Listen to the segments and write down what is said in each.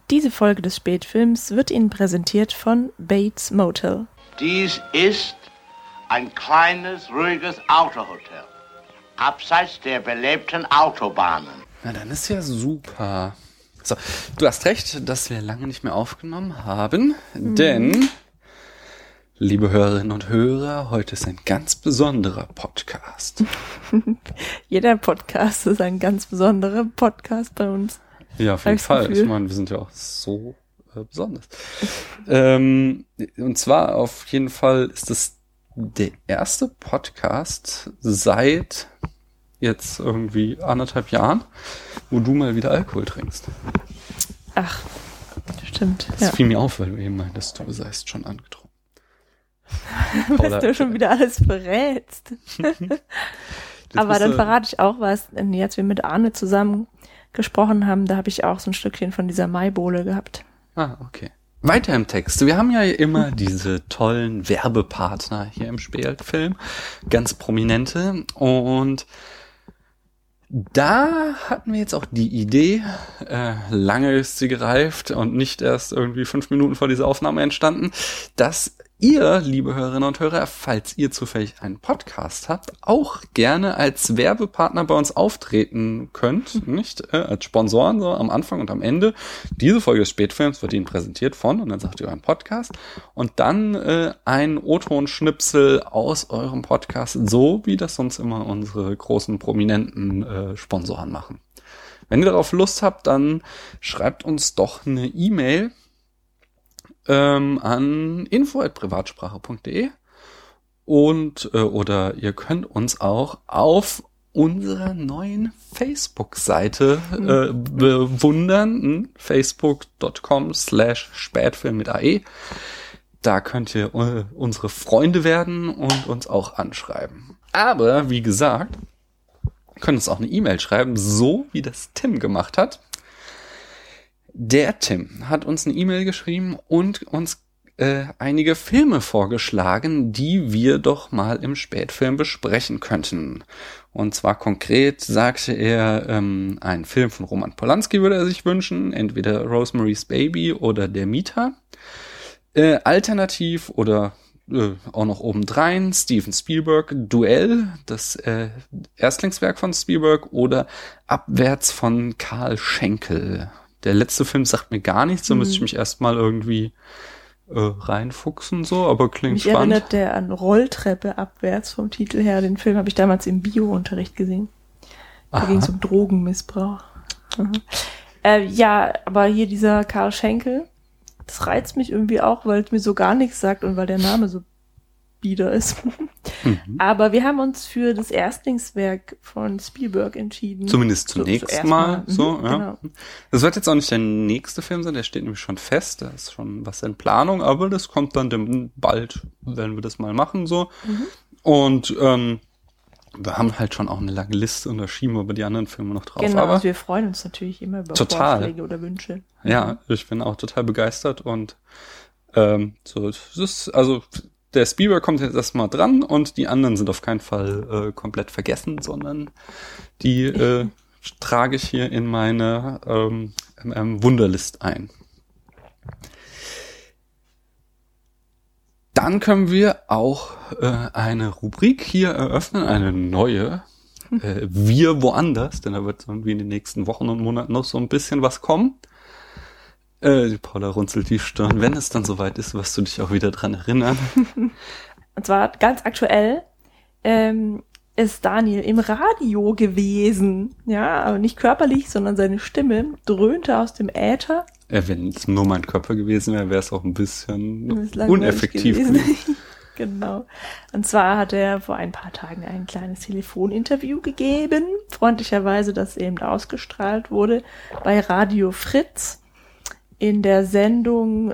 Diese Folge des Spätfilms wird Ihnen präsentiert von Bates Motel. Dies ist ein kleines, ruhiges Autohotel, abseits der belebten Autobahnen. Na, dann ist ja super. So, du hast recht, dass wir lange nicht mehr aufgenommen haben, denn, liebe Hörerinnen und Hörer, heute ist ein ganz besonderer Podcast. Jeder Podcast ist ein ganz besonderer Podcast bei uns. Ja, auf jeden Fall. Ich meine, wir sind ja auch so besonders. Und zwar auf jeden Fall ist es der erste Podcast seit jetzt irgendwie 1,5 Jahren, wo du mal wieder Alkohol trinkst. Ach, stimmt. Das fiel mir auf, weil du eben meintest, du seist schon angetrunken. Was du schon wieder alles verrätst. Aber dann verrate ich auch was, als wir mit Arne zusammen gesprochen haben, da habe ich auch so ein Stückchen von dieser Maibowle gehabt. Ah, okay. Weiter im Text. Wir haben ja immer diese tollen Werbepartner hier im Spätfilm, ganz prominente, und da hatten wir jetzt auch die Idee, lange ist sie gereift und nicht erst irgendwie 5 Minuten vor dieser Aufnahme entstanden, dass ihr, liebe Hörerinnen und Hörer, falls ihr zufällig einen Podcast habt, auch gerne als Werbepartner bei uns auftreten könnt, nicht? Als Sponsoren, so am Anfang und am Ende. Diese Folge des Spätfilms wird Ihnen präsentiert von, und dann sagt ihr euren Podcast, und dann ein O-Ton-Schnipsel aus eurem Podcast, so wie das sonst immer unsere großen, prominenten Sponsoren machen. Wenn ihr darauf Lust habt, dann schreibt uns doch eine E-Mail an info@privatsprache.de und oder ihr könnt uns auch auf unserer neuen Facebook-Seite bewundern, facebook.com/spätfilm mit AE. Da könnt ihr unsere Freunde werden und uns auch anschreiben. Aber wie gesagt, ihr könnt uns auch eine E-Mail schreiben, so wie das Tim gemacht hat. Der Tim hat uns eine E-Mail geschrieben und uns einige Filme vorgeschlagen, die wir doch mal im Spätfilm besprechen könnten. Und zwar konkret sagte er, einen Film von Roman Polanski würde er sich wünschen, entweder Rosemary's Baby oder Der Mieter. Alternativ oder auch noch obendrein Steven Spielberg, Duell, das Erstlingswerk von Spielberg, oder Abwärts von Karl Schenkel. Der letzte Film sagt mir gar nichts, da müsste ich mich erstmal irgendwie reinfuchsen, so, aber klingt mich spannend. Mich erinnert der an Rolltreppe abwärts vom Titel her. Den Film habe ich damals im Bio-Unterricht gesehen. Da ging es um Drogenmissbrauch. Ja, aber hier dieser Karl Schenkel, das reizt mich irgendwie auch, weil es mir so gar nichts sagt und weil der Name so bieder ist. Aber wir haben uns für das Erstlingswerk von Spielberg entschieden. Zumindest zunächst mal. So, ja. Genau. Das wird jetzt auch nicht der nächste Film sein, der steht nämlich schon fest, da ist schon was in Planung, aber das kommt dann bald, werden wir das mal machen, so. Und wir haben halt schon auch eine lange Liste und da schieben wir über die anderen Filme noch drauf. Genau, aber also wir freuen uns natürlich immer über Vorschläge oder Wünsche. Ja, ich bin auch total begeistert und so, das ist, also der Spielberg kommt jetzt erstmal dran und die anderen sind auf keinen Fall komplett vergessen, sondern die trage ich hier in meine Wunderlist ein. Dann können wir auch eine Rubrik hier eröffnen, eine neue. Wir woanders, denn da wird irgendwie in den nächsten Wochen und Monaten noch so ein bisschen was kommen. Die Paula runzelt die Stirn. Wenn es dann soweit ist, wirst du dich auch wieder dran erinnern. Und zwar ganz aktuell ist Daniel im Radio gewesen. Ja, aber nicht körperlich, sondern seine Stimme dröhnte aus dem Äther. Wenn es nur mein Körper gewesen wäre, wäre es auch ein bisschen uneffektiv gewesen. Genau. Und zwar hat er vor ein paar Tagen ein kleines Telefoninterview gegeben. Freundlicherweise, das eben ausgestrahlt wurde bei Radio Fritz. In der Sendung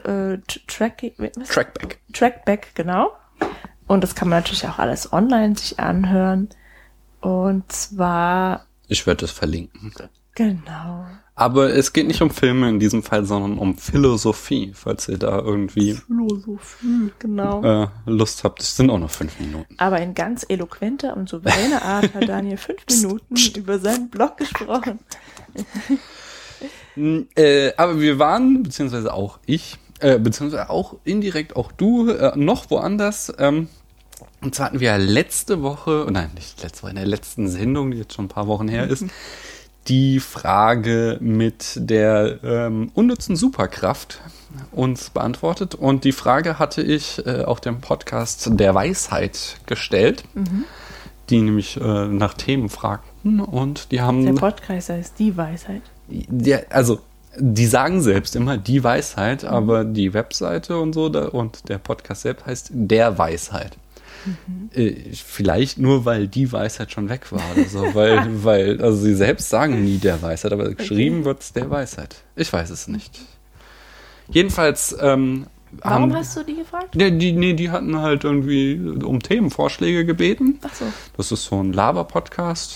Trackback, genau. Und das kann man natürlich auch alles online sich anhören. Und zwar... Ich werde das verlinken. Genau. Aber es geht nicht um Filme in diesem Fall, sondern um Philosophie, falls ihr da irgendwie genau. Lust habt. Es sind auch noch 5 Minuten. Aber in ganz eloquenter und souveräner Art hat Daniel 5 Minuten über seinen Blog gesprochen. Aber wir waren, beziehungsweise auch ich, beziehungsweise auch indirekt auch du, noch woanders. Und zwar hatten wir letzte Woche, nein, nicht letzte Woche, in der letzten Sendung, die jetzt schon ein paar Wochen her ist, die Frage mit der unnützen Superkraft uns beantwortet. Und die Frage hatte ich auch dem Podcast der Weisheit gestellt, die nämlich nach Themen fragten. Und die haben... Der Podcast heißt Die Weisheit. Ja, also, die sagen selbst immer Die Weisheit, aber die Webseite und so und der Podcast selbst heißt Der Weisheit. Vielleicht nur, weil die Weisheit schon weg war oder so, weil also sie selbst sagen nie Der Weisheit, aber geschrieben wird es Der Weisheit. Ich weiß es nicht. Jedenfalls Warum hast du die gefragt? Die hatten halt irgendwie um Themenvorschläge gebeten. Ach so. Das ist so ein Laber-Podcast,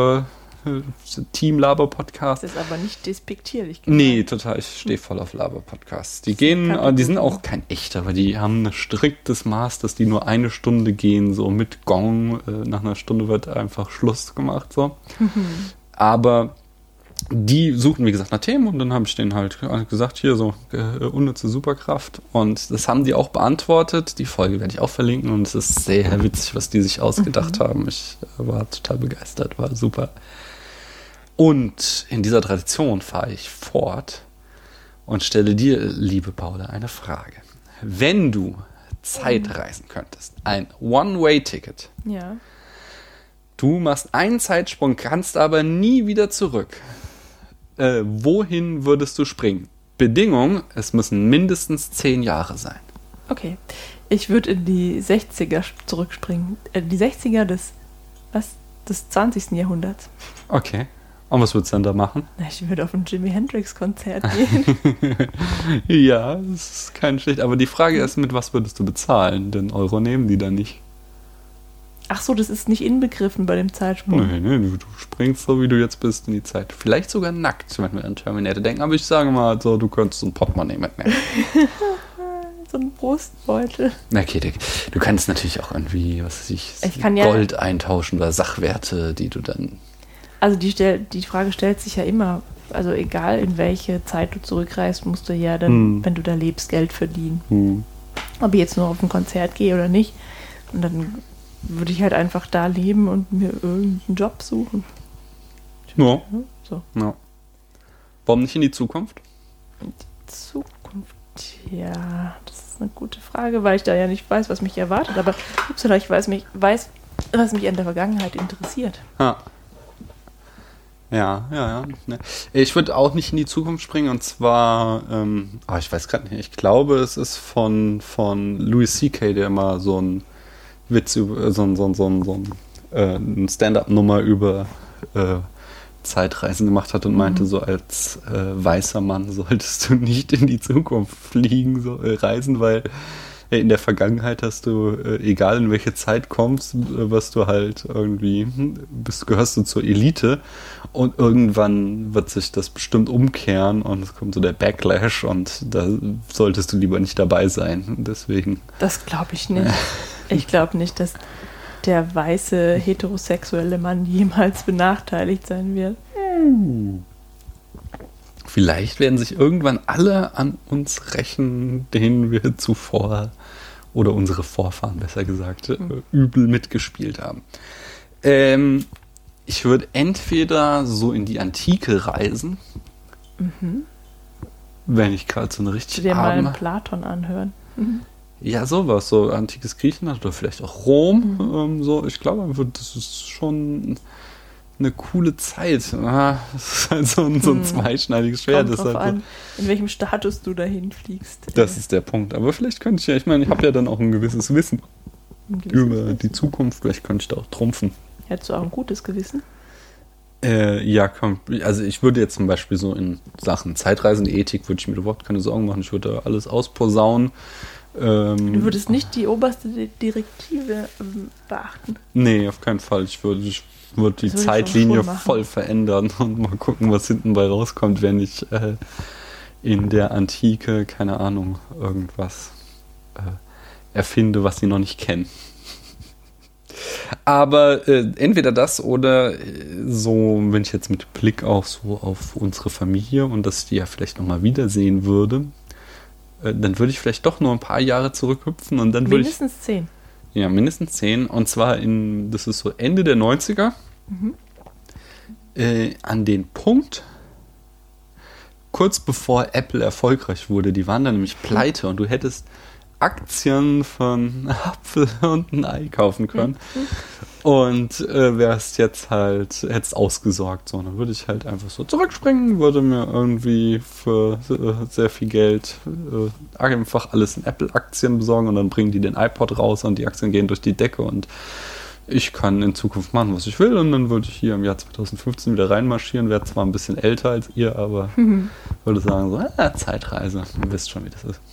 Team-Laber-Podcast. Das ist aber nicht despektierlich. Nee, total. Ich stehe voll auf Laber-Podcasts. Die sind auch kein echter, aber die haben ein striktes Maß, dass die nur 1 Stunde gehen, so mit Gong. Nach einer Stunde wird einfach Schluss gemacht, so. Aber die suchten, wie gesagt, nach Themen und dann habe ich denen halt gesagt, hier so unnütze Superkraft. Und das haben die auch beantwortet. Die Folge werde ich auch verlinken und es ist sehr witzig, was die sich ausgedacht haben. Ich war total begeistert, war super. Und in dieser Tradition fahre ich fort und stelle dir, liebe Paula, eine Frage. Wenn du Zeit reisen könntest, ein One-Way-Ticket, Ja. du machst einen Zeitsprung, kannst aber nie wieder zurück, wohin würdest du springen? Bedingung, es müssen mindestens 10 Jahre sein. Okay. Ich würde in die 60er zurückspringen. Die 60er des 20. Jahrhunderts. Okay. Und was würdest du denn da machen? Na, ich würde auf ein Jimi Hendrix-Konzert gehen. Ja, das ist kein schlecht. Aber die Frage ist, mit was würdest du bezahlen? Denn Euro nehmen die da nicht. Ach so, das ist nicht inbegriffen bei dem Zeitsprung. Nee, du springst so, wie du jetzt bist, in die Zeit. Vielleicht sogar nackt, wenn wir an Terminator denken. Aber ich sage mal, so, du könntest so ein Portemonnaie mitnehmen. So ein Brustbeutel. Okay, du kannst natürlich auch irgendwie, was weiß ich kann ja- Gold eintauschen oder Sachwerte, die du dann... Also die Frage stellt sich ja immer, also egal in welche Zeit du zurückreist, musst du ja dann, wenn du da lebst, Geld verdienen. Ob ich jetzt nur auf ein Konzert gehe oder nicht. Und dann würde ich halt einfach da leben und mir irgendeinen Job suchen. Ja. So. Ja. Warum nicht in die Zukunft? Zukunft, ja, das ist eine gute Frage, weil ich da ja nicht weiß, was mich erwartet. Aber ich weiß, was mich an der Vergangenheit interessiert. Ja. Ne. Ich würde auch nicht in die Zukunft springen und zwar, ich weiß gerade nicht, ich glaube, es ist von Louis C.K., der immer so ein Witz über eine Stand-up-Nummer über Zeitreisen gemacht hat und meinte, so als weißer Mann solltest du nicht in die Zukunft reisen, weil in der Vergangenheit hast du, egal in welche Zeit kommst, wirst du halt irgendwie, gehörst du zur Elite und irgendwann wird sich das bestimmt umkehren und es kommt so der Backlash und da solltest du lieber nicht dabei sein. Deswegen. Das glaube ich nicht. Ich glaube nicht, dass der weiße heterosexuelle Mann jemals benachteiligt sein wird. Vielleicht werden sich irgendwann alle an uns rächen, denen wir zuvor oder unsere Vorfahren, besser gesagt, übel mitgespielt haben. Ich würde entweder so in die Antike reisen, wenn ich gerade so eine Du richtig dir mal einen Platon anhören. Ja, sowas, so antikes Griechenland oder vielleicht auch Rom. Ich glaube, das ist schon eine coole Zeit. Das ist halt so ein zweischneidiges Schwert. Kommt Das drauf halt an, in welchem Status du dahin fliegst. das ist der Punkt. Aber vielleicht könnte ich ja, ich meine, ich habe ja dann auch ein gewisses Wissen über die Zukunft. Vielleicht könnte ich da auch trumpfen. Hättest du auch ein gutes Gewissen? Ja, komm. Also ich würde jetzt zum Beispiel so in Sachen Zeitreisen, Ethik, würde ich mir überhaupt keine Sorgen machen. Ich würde da alles ausposaunen. Du würdest nicht die oberste Direktive beachten? Nee, auf keinen Fall. Ich würde die Das würde ich Zeitlinie schon machen. voll verändern und mal gucken, was hinten bei rauskommt, wenn ich in der Antike, keine Ahnung, irgendwas erfinde, was sie noch nicht kennen. Aber entweder das oder so, wenn ich jetzt mit Blick auch so auf unsere Familie und dass ich die ja vielleicht nochmal wiedersehen würde, dann würde ich vielleicht doch nur ein paar Jahre zurückhüpfen und dann würde ich... Mindestens 10. Ja, mindestens 10. Und zwar das ist so Ende der 90er, an den Punkt, kurz bevor Apple erfolgreich wurde. Die waren dann nämlich pleite und du hättest Aktien von Apfel und ein Ei kaufen können. Und wärst jetzt halt, hättest ausgesorgt. So, dann würde ich halt einfach so zurückspringen, würde mir irgendwie für sehr viel Geld einfach alles in Apple-Aktien besorgen und dann bringen die den iPod raus und die Aktien gehen durch die Decke und ich kann in Zukunft machen, was ich will und dann würde ich hier im Jahr 2015 wieder reinmarschieren, wäre zwar ein bisschen älter als ihr, aber würde sagen so, Zeitreise, ihr wisst schon, wie das ist.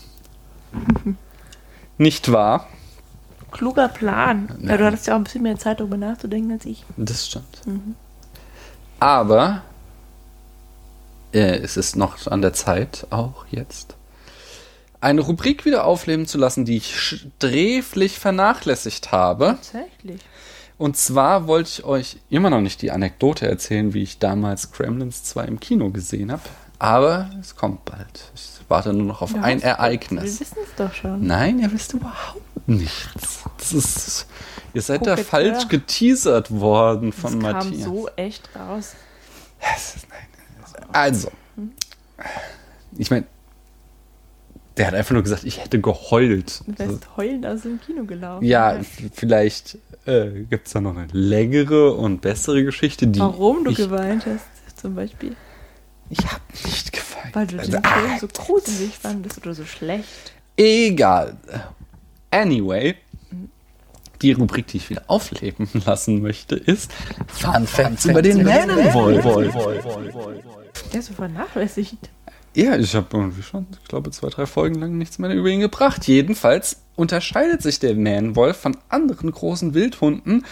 Nicht wahr? Kluger Plan. Ja, du hattest ja auch ein bisschen mehr Zeit, darüber nachzudenken als ich. Das stimmt. Aber es ist noch an der Zeit, auch jetzt, eine Rubrik wieder aufleben zu lassen, die ich sträflich vernachlässigt habe. Tatsächlich. Und zwar wollte ich euch immer noch nicht die Anekdote erzählen, wie ich damals Gremlins 2 im Kino gesehen habe. Aber es kommt bald. Ich warte nur noch auf ein Ereignis. Wir wissen es doch schon. Nein, ihr wisst überhaupt nichts. Ihr seid da falsch geteasert worden von Matthias. Das kam so echt raus. Also, ich meine, der hat einfach nur gesagt, ich hätte geheult. Du wärst heulend aus dem Kino gelaufen. Ja, vielleicht gibt es da noch eine längere und bessere Geschichte. Warum du geweint hast, zum Beispiel? Ich habe nicht geweint. Weil du den Film so gruselig fandest oder so schlecht. Egal. Anyway, die Rubrik, die ich wieder aufleben lassen möchte, ist Fun Facts über den Mähnenwolf. Der ist so vernachlässigt. Ja, ich habe irgendwie schon, ich glaube, 2-3 Folgen lang nichts mehr über ihn gebracht. Jedenfalls unterscheidet sich der Mähnenwolf von anderen großen Wildhunden,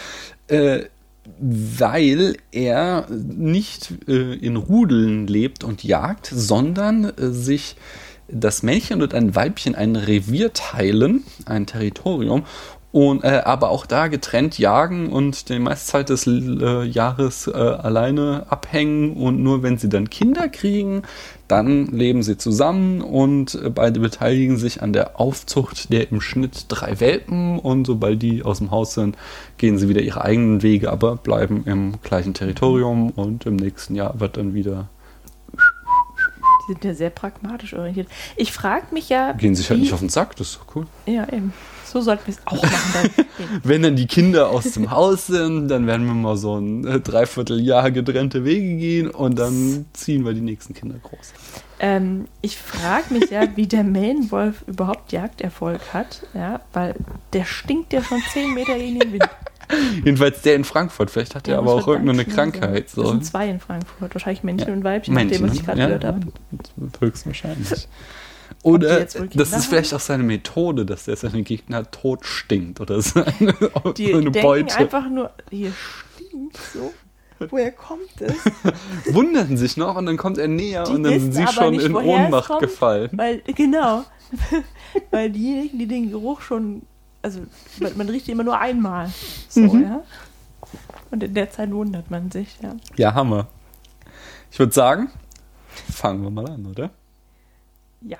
weil er nicht in Rudeln lebt und jagt, sondern sich das Männchen und ein Weibchen ein Revier teilen, ein Territorium, und aber auch da getrennt jagen und die meiste Zeit des Jahres alleine abhängen und nur wenn sie dann Kinder kriegen, dann leben sie zusammen und beide beteiligen sich an der Aufzucht der im Schnitt 3 Welpen und sobald die aus dem Haus sind, gehen sie wieder ihre eigenen Wege, aber bleiben im gleichen Territorium und im nächsten Jahr wird dann wieder... Die sind ja sehr pragmatisch orientiert. Ich frage mich ja... Gehen sich halt nicht auf den Sack, das ist doch cool. Ja, eben. So sollten wir es auch machen. Wenn dann die Kinder aus dem Haus sind, dann werden wir mal so ein 3/4 Jahr getrennte Wege gehen und dann ziehen wir die nächsten Kinder groß. Ich frage mich ja, wie der Mähnenwolf überhaupt Jagderfolg hat, ja, weil der stinkt ja schon 10 Meter in den Wind. Jedenfalls der in Frankfurt, vielleicht hat er aber auch irgendeine Krankheit. So. Das sind 2 in Frankfurt, wahrscheinlich Männchen und Weibchen, Männchen, nachdem, was ich gerade gehört habe. Höchstwahrscheinlich. Oder das ist vielleicht auch seine Methode, dass der seine Gegner tot stinkt oder seine Beute. Einfach nur, hier stinkt so. Woher kommt es? Wundern sich noch und dann kommt er näher und dann sind sie schon in Ohnmacht gefallen. Weil diejenigen, die den Geruch schon, also man riecht ihn immer nur einmal. So, ja. Und in der Zeit wundert man sich, ja. Ja, Hammer. Ich würde sagen, fangen wir mal an, oder? Ja.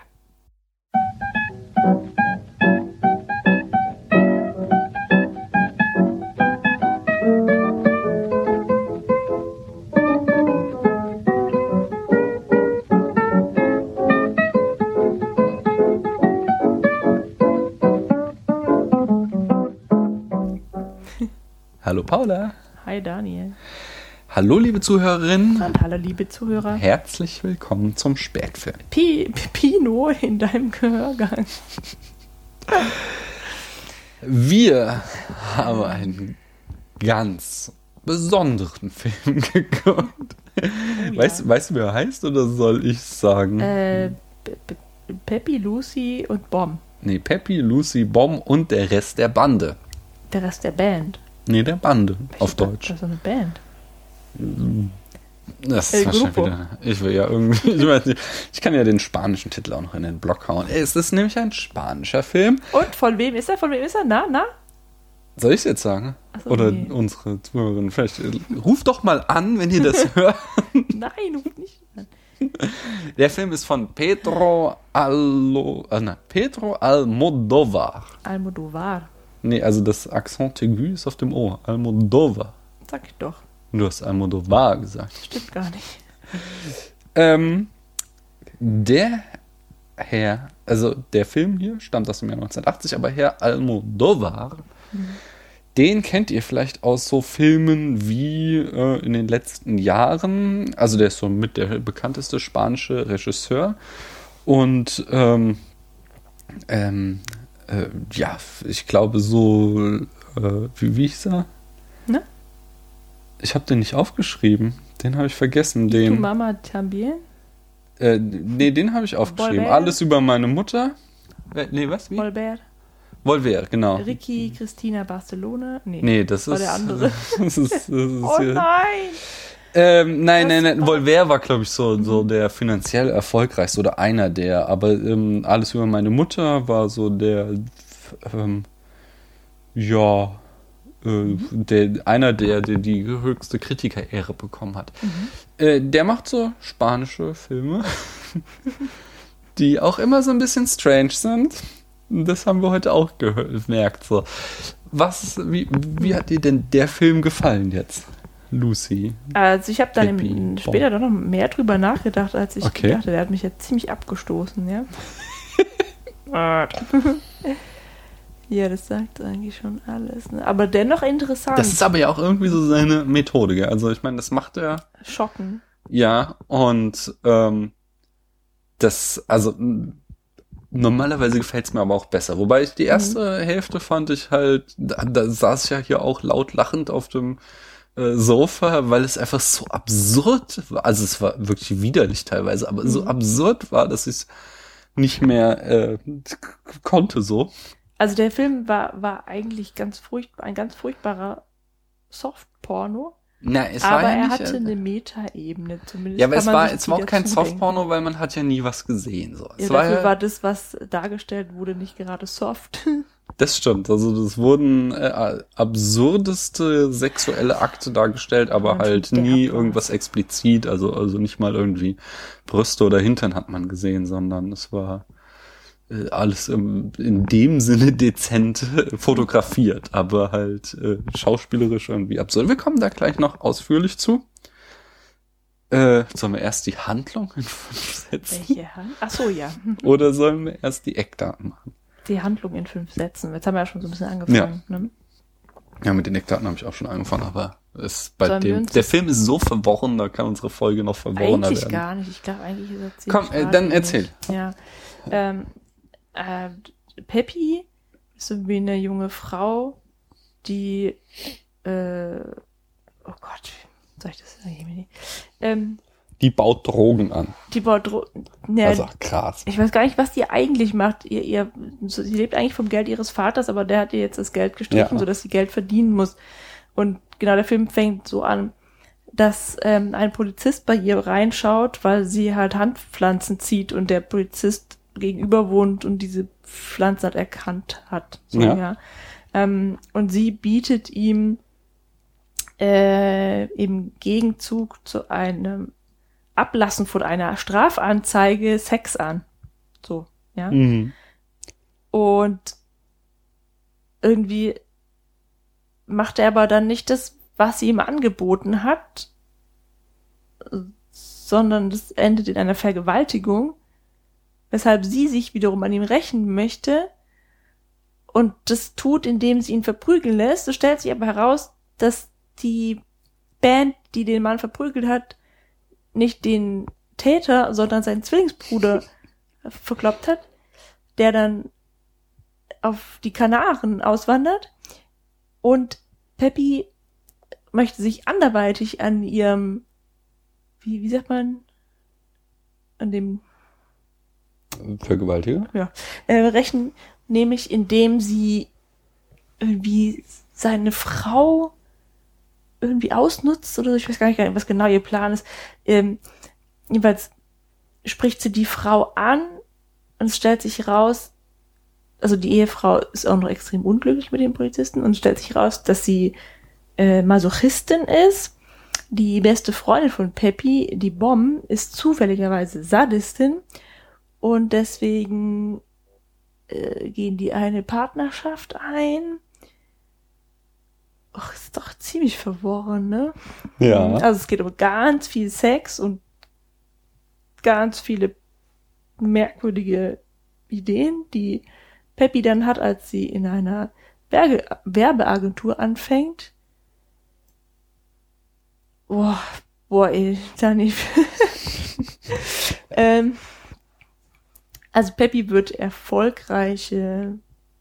Hallo Paula. Hi Daniel. Hallo liebe Zuhörerinnen. Und hallo liebe Zuhörer. Herzlich willkommen zum Spätfilm. Pino in deinem Gehörgang. Wir haben einen ganz besonderen Film geguckt. Oh, ja. Weißt du, wer er heißt oder soll ich sagen? Peppy, Lucy und Bom. Nee, Peppy, Lucy, Bom und der Rest der Bande. Der Rest der Band? Nee, der Bande, auf Deutsch. Das ist eine Band. Das ist wahrscheinlich wieder. Ich will ja irgendwie. Ich weiß nicht, ich kann ja den spanischen Titel auch noch in den Blog hauen. Es ist nämlich ein spanischer Film. Und von wem ist er? Na? Soll ich es jetzt sagen? Ach so, Oder nee. unsere Zuhörerinnen? Vielleicht ruft doch mal an, wenn ihr das hört. Nein, ruf nicht an. Der Film ist von Pedro Almodovar. Almodovar. Nee, also das Accent aigu ist auf dem O. Almodovar. Sag ich doch. Du hast Almodovar gesagt. Stimmt gar nicht. Der Herr, also der Film hier stammt aus dem Jahr 1980, aber Herr Almodovar, den kennt ihr vielleicht aus so Filmen wie in den letzten Jahren. Also der ist so mit der bekannteste spanische Regisseur. Und ja, ich glaube so, wie hieß er? Ne? Ich habe den nicht aufgeschrieben. Den habe ich vergessen. Tu Den, Mama también? nee, den habe ich aufgeschrieben. Volver? Alles über meine Mutter. Nee, was? Wie? Volver? Volver, genau. Ricky, Christina, Barcelona? Nee, das war ist... der andere. Das ist Oh hier- nein! Nein. Volver war, glaube ich, so der finanziell erfolgreichste oder einer der. Aber alles über meine Mutter war so einer, der die höchste Kritikerehre bekommen hat. Der macht so spanische Filme, die auch immer so ein bisschen strange sind. Das haben wir heute auch gemerkt. So. Wie hat dir denn der Film gefallen jetzt, Lucy? Also ich habe dann Pippi. später doch noch mehr drüber nachgedacht, als ich Okay. dachte. Der hat mich jetzt ziemlich abgestoßen, ja. Ja, das sagt eigentlich schon alles. Ne? Aber dennoch interessant. Das ist aber ja auch irgendwie so seine Methode. Gell? Also ich meine, das macht er Schocken. ja und normalerweise gefällt es mir aber auch besser. Wobei ich die erste Hälfte fand ich halt, da saß ich ja hier auch laut lachend auf dem Sofa, weil es einfach so absurd war. Also es war wirklich widerlich teilweise, aber so absurd war, dass ich es nicht mehr konnte so. Also der Film war eigentlich ein ganz furchtbarer Softporno, Na, es war aber ja er nicht, hatte eine Meta-Ebene zumindest. ja, aber kann es man war sich auch die kein dazu Softporno, denken. weil man hat ja nie was gesehen. So. Ja, Es war dafür war das, was dargestellt wurde, nicht gerade soft. Das stimmt, also das wurden absurdeste sexuelle Akte dargestellt, aber Ja, halt schon nie derb irgendwas explizit, also nicht mal irgendwie Brüste oder Hintern hat man gesehen, sondern es war alles in dem Sinne dezent fotografiert, aber halt schauspielerisch irgendwie absurd. Wir kommen da gleich noch ausführlich zu. Sollen wir erst die Handlung in 5 Sätzen? Welche Hand? Ach so, ja. Oder sollen wir erst die Eckdaten machen? Die Handlung in 5 Sätzen. Jetzt haben wir ja schon so ein bisschen angefangen. Ne? Ja, mit den Eckdaten habe ich auch schon angefangen, aber Sollen wir uns der Film ist so verworren, da kann unsere Folge noch verworrener Eigentlich werden. gar nicht. Ich glaube, eigentlich ist er ziemlich Komm, dann geradlinig. erzähl. Ja. Peppi ist irgendwie eine junge Frau, die oh Gott, soll ich das sagen? Die baut Drogen an. Die baut Also krass. ich weiß gar nicht, was die eigentlich macht. Sie lebt eigentlich vom Geld ihres Vaters, aber der hat ihr jetzt das Geld gestrichen, Ja. sodass sie Geld verdienen muss. Und genau, der Film fängt so an, dass ein Polizist bei ihr reinschaut, weil sie halt Handpflanzen zieht und der Polizist gegenüber wohnt und diese Pflanze halt erkannt hat. So, Ja. ja. Und sie bietet ihm im Gegenzug zu einem Ablassen von einer Strafanzeige Sex an. So, ja. Mhm. Und irgendwie macht er aber dann nicht das, was sie ihm angeboten hat, sondern das endet in einer Vergewaltigung, weshalb sie sich wiederum an ihm rächen möchte und das tut, indem sie ihn verprügeln lässt. So stellt sich aber heraus, dass die Band, die den Mann verprügelt hat, nicht den Täter, sondern seinen Zwillingsbruder verkloppt hat, der dann auf die Kanaren auswandert und Peppi möchte sich anderweitig an ihrem, wie sagt man, an dem Vergewaltiger? rächen, nämlich indem sie irgendwie seine Frau irgendwie ausnutzt oder so. Ich weiß gar nicht, was genau ihr Plan ist. Jedenfalls spricht sie die Frau an und es stellt sich raus, also die Ehefrau ist auch noch extrem unglücklich mit dem Polizisten und stellt sich raus, dass sie Masochistin ist. Die beste Freundin von Peppy, die Bomb, ist zufälligerweise Sadistin und deswegen gehen die eine Partnerschaft ein. Ach, ist doch ziemlich verworren, ne? Ja. Also es geht um ganz viel Sex und ganz viele merkwürdige Ideen, die Peppy dann hat, als sie in einer Werbeagentur anfängt. Boah, ey, Dani. Also Peppy wird erfolgreiche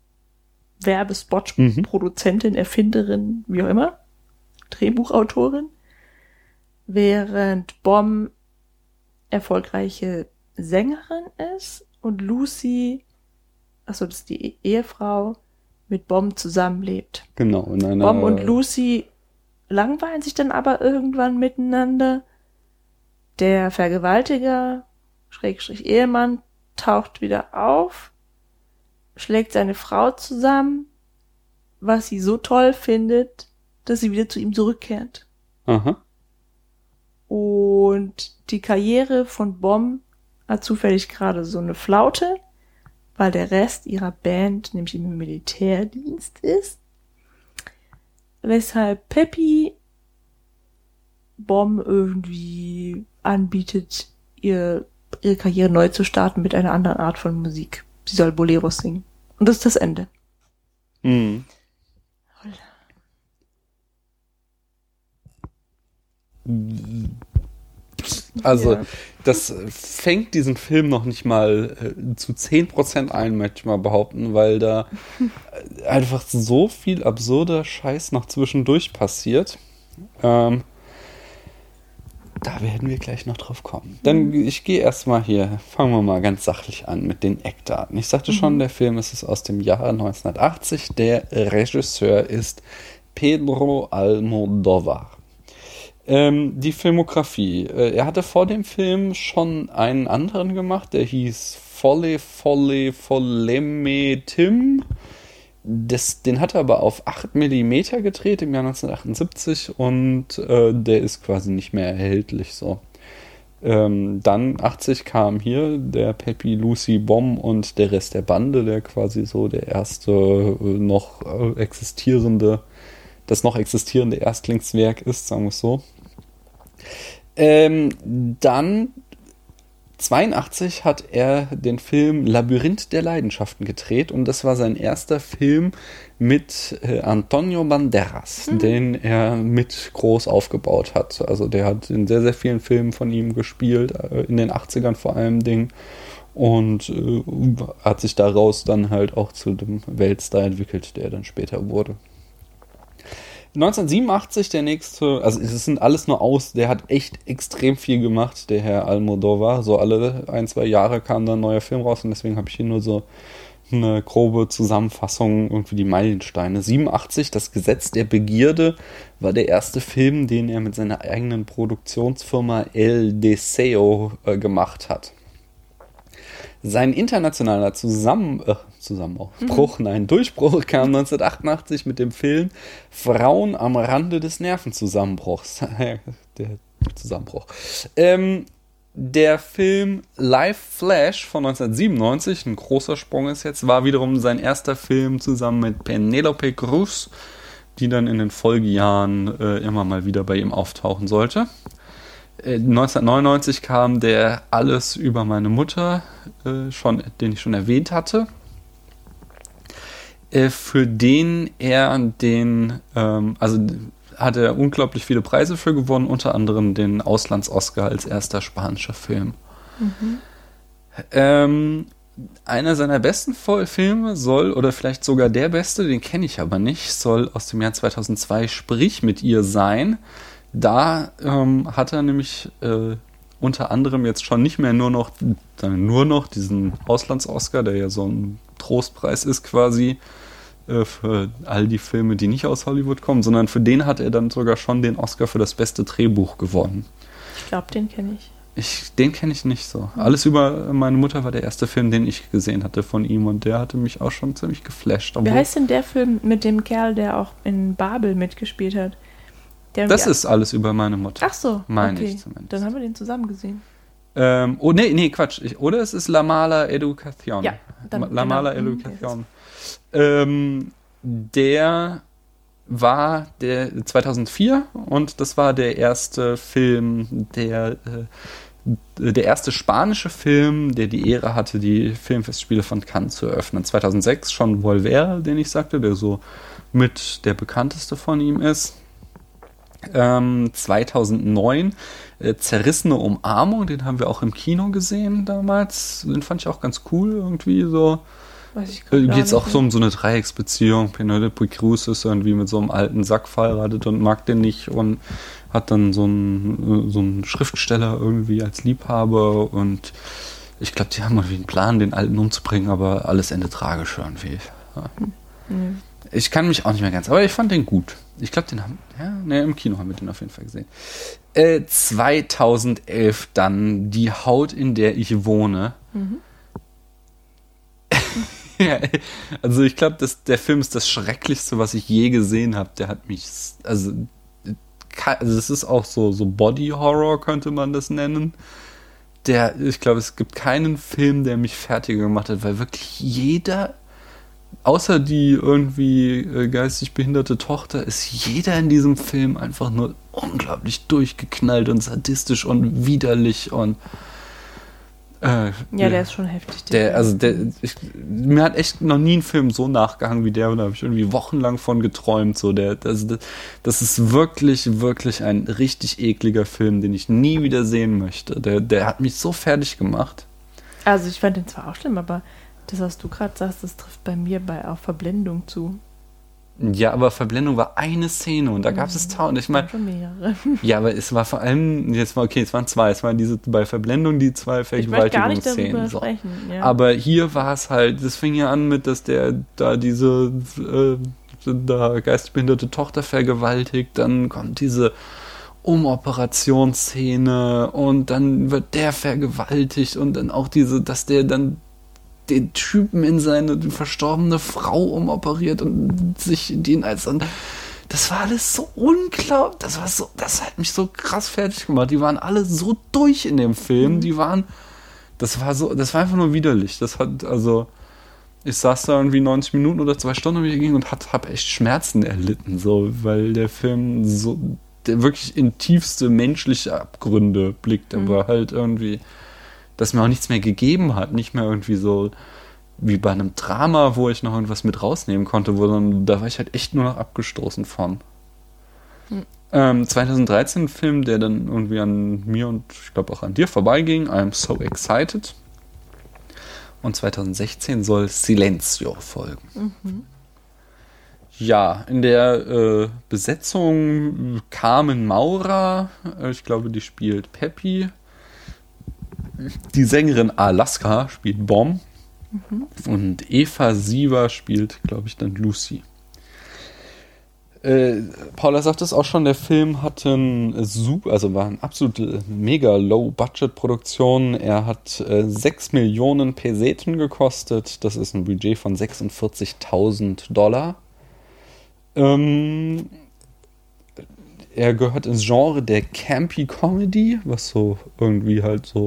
Werbespot-Produzentin, Erfinderin, wie auch immer, Drehbuchautorin, während Bomb erfolgreiche Sängerin ist und Lucy, das ist die Ehefrau, mit Bomb zusammenlebt. Genau. Bomb und Lucy langweilen sich dann aber irgendwann miteinander. Der Vergewaltiger, Schrägstrich Ehemann, taucht wieder auf, schlägt seine Frau zusammen, was sie so toll findet, dass sie wieder zu ihm zurückkehrt. Aha. Und die Karriere von Bomb hat zufällig gerade so eine Flaute, weil der Rest ihrer Band nämlich im Militärdienst ist. Weshalb Peppy Bomb irgendwie anbietet, ihre Karriere neu zu starten mit einer anderen Art von Musik. Sie soll Boleros singen. Und das ist das Ende. Mhm. Also, ja. Das fängt diesen Film noch nicht mal zu 10% ein, möchte ich mal behaupten, weil da einfach so viel absurder Scheiß noch zwischendurch passiert. Da werden wir gleich noch drauf kommen. Dann, ich gehe erstmal hier, fangen wir mal ganz sachlich an mit den Eckdaten. Ich sagte schon, der Film ist aus dem Jahr 1980. Der Regisseur ist Pedro Almodóvar. Die Filmografie. Er hatte vor dem Film schon einen anderen gemacht, der hieß Folleme Tim. Den hat er aber auf 8 mm gedreht im Jahr 1978 und der ist quasi nicht mehr erhältlich so. Dann 80 kam hier der Peppy, Lucy, Bomb und der Rest der Bande, der quasi so der erste noch existierende Erstlingswerk ist, sagen wir es so. Dann 82 hat er den Film Labyrinth der Leidenschaften gedreht und das war sein erster Film mit Antonio Banderas, den er mit groß aufgebaut hat. Also der hat in sehr, sehr vielen Filmen von ihm gespielt, in den 80ern vor allem Dingen, und hat sich daraus dann halt auch zu dem Weltstar entwickelt, der dann später wurde. 1987 der nächste, also es sind alles nur der hat echt extrem viel gemacht, der Herr Almodóvar. So alle 1-2 Jahre kam dann ein neuer Film raus und deswegen habe ich hier nur so eine grobe Zusammenfassung, irgendwie die Meilensteine. 87, Das Gesetz der Begierde, war der erste Film, den er mit seiner eigenen Produktionsfirma El Deseo gemacht hat. Sein internationaler Durchbruch kam 1988 mit dem Film Frauen am Rande des Nervenzusammenbruchs. Der Zusammenbruch. Der Film Live Flash von 1997, ein großer Sprung ist jetzt, war wiederum sein erster Film zusammen mit Penélope Cruz, die dann in den Folgejahren immer mal wieder bei ihm auftauchen sollte. 1999 kam der Alles über meine Mutter, den ich schon erwähnt hatte, für den er hat er unglaublich viele Preise für gewonnen, unter anderem den Auslands-Oscar als erster spanischer Film. Einer seiner besten Filme soll, oder vielleicht sogar der beste, den kenne ich aber nicht, soll aus dem Jahr 2002 Sprich mit ihr sein. Da hat er nämlich unter anderem jetzt schon nicht mehr nur noch diesen Auslands-Oscar, der ja so ein Trostpreis ist quasi für all die Filme, die nicht aus Hollywood kommen, sondern für den hat er dann sogar schon den Oscar für das beste Drehbuch gewonnen. Ich glaube, den kenne ich. Den kenne ich nicht so. Alles über meine Mutter war der erste Film, den ich gesehen hatte von ihm und der hatte mich auch schon ziemlich geflasht. Wie heißt denn der Film mit dem Kerl, der auch in Babel mitgespielt hat? Das ist alles über meine Mutter. Ach so, meine okay. ich zumindest. Dann haben wir den zusammen gesehen. Quatsch. Oder es ist La Mala Educación. Ja, dann, La Mala Educación. Der war der 2004 und das war der erste Film, der erste spanische Film, der die Ehre hatte, die Filmfestspiele von Cannes zu eröffnen. 2006 schon Volver, den ich sagte, der so mit der bekannteste von ihm ist. 2009 Zerrissene Umarmung, den haben wir auch im Kino gesehen damals. Den fand ich auch ganz cool irgendwie so. Geht es auch so um so eine Dreiecksbeziehung. Penelope Cruz ist irgendwie mit so einem alten Sack verheiratet und mag den nicht und hat dann so einen Schriftsteller irgendwie als Liebhaber und ich glaube, die haben irgendwie einen Plan, den Alten umzubringen, aber alles endet tragisch irgendwie. Ja. Ich kann mich auch nicht mehr ganz, aber ich fand den gut. Ich glaube, im Kino haben wir den auf jeden Fall gesehen. 2011 dann Die Haut, in der ich wohne. Ja, also ich glaube, der Film ist das Schrecklichste, was ich je gesehen habe. Der hat mich, also es ist auch so Body Horror, könnte man das nennen. Ich glaube, es gibt keinen Film, der mich fertiger gemacht hat, weil wirklich jeder, außer die irgendwie geistig behinderte Tochter, ist jeder in diesem Film einfach nur unglaublich durchgeknallt und sadistisch und widerlich und der ist schon heftig. Mir hat echt noch nie ein Film so nachgehangen wie der und da habe ich irgendwie wochenlang von geträumt. So das ist wirklich, wirklich ein richtig ekliger Film, den ich nie wieder sehen möchte. Der hat mich so fertig gemacht. Also ich fand den zwar auch schlimm, aber das, was du gerade sagst, das trifft bei mir auf Verblendung zu. Ja, aber Verblendung war eine Szene und da gab es tausend. Ich meine, schon mehrere. Ja, aber es war vor allem, es waren zwei. Es waren bei Verblendung die zwei Vergewaltigungsszenen. Ich möchte gar nicht darüber sprechen. Ja. Aber hier war es halt, das fing ja an mit, dass der da diese geistig behinderte Tochter vergewaltigt, dann kommt diese Umoperationsszene und dann wird der vergewaltigt und dann auch dass der dann den Typen in seine verstorbene Frau umoperiert und sich den das war alles so unglaublich, das hat mich so krass fertig gemacht. Die waren alle so durch in dem Film, das war einfach nur widerlich. Ich saß da irgendwie 90 Minuten oder 2 Stunden wie ging und hab echt Schmerzen erlitten, so, weil der Film der wirklich in tiefste menschliche Abgründe blickt, aber halt irgendwie, dass mir auch nichts mehr gegeben hat, nicht mehr irgendwie so wie bei einem Drama, wo ich noch irgendwas mit rausnehmen konnte, da war ich halt echt nur noch abgestoßen von. 2013 ein Film, der dann irgendwie an mir und ich glaube auch an dir vorbeiging, I'm So Excited. Und 2016 soll Silencio folgen. Ja, in der Besetzung Carmen Maura, ich glaube, die spielt Peppy. Die Sängerin Alaska spielt Bomb. Und Eva Siever spielt, glaube ich, dann Lucy. Paula sagt es auch schon, der Film hatte war eine absolute mega Low-Budget-Produktion. Er hat 6 Millionen Peseten gekostet. Das ist ein Budget von $46.000. Er gehört ins Genre der Campy Comedy, was so irgendwie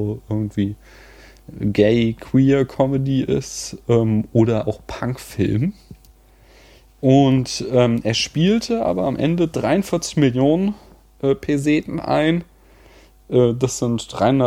Gay, Queer Comedy ist, oder auch Punkfilm. Und er spielte aber am Ende 43 Millionen Peseten ein. Das sind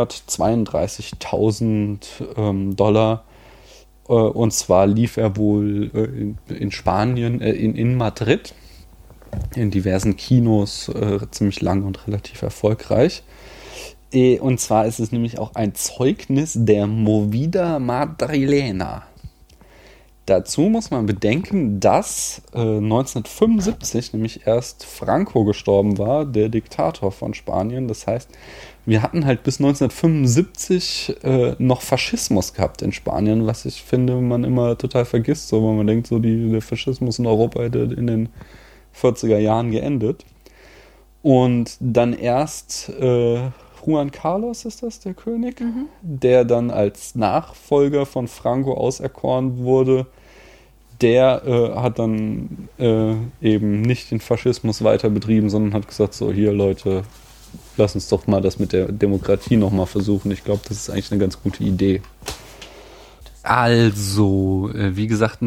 $332.000 Dollar. Und zwar lief er wohl in Spanien, in Madrid, in diversen Kinos ziemlich lang und relativ erfolgreich. Und zwar ist es nämlich auch ein Zeugnis der Movida Madrilena. Dazu muss man bedenken, dass 1975 nämlich erst Franco gestorben war, der Diktator von Spanien. Das heißt, wir hatten halt bis 1975 noch Faschismus gehabt in Spanien, was ich finde, man immer total vergisst, so, weil man denkt, so der Faschismus in Europa hätte in den 40er Jahren geendet. Und dann erst Juan Carlos ist das, der König, der dann als Nachfolger von Franco auserkoren wurde. Der hat dann eben nicht den Faschismus weiter betrieben, sondern hat gesagt, so hier Leute, lass uns doch mal das mit der Demokratie nochmal versuchen. Ich glaube, das ist eigentlich eine ganz gute Idee. Also, wie gesagt,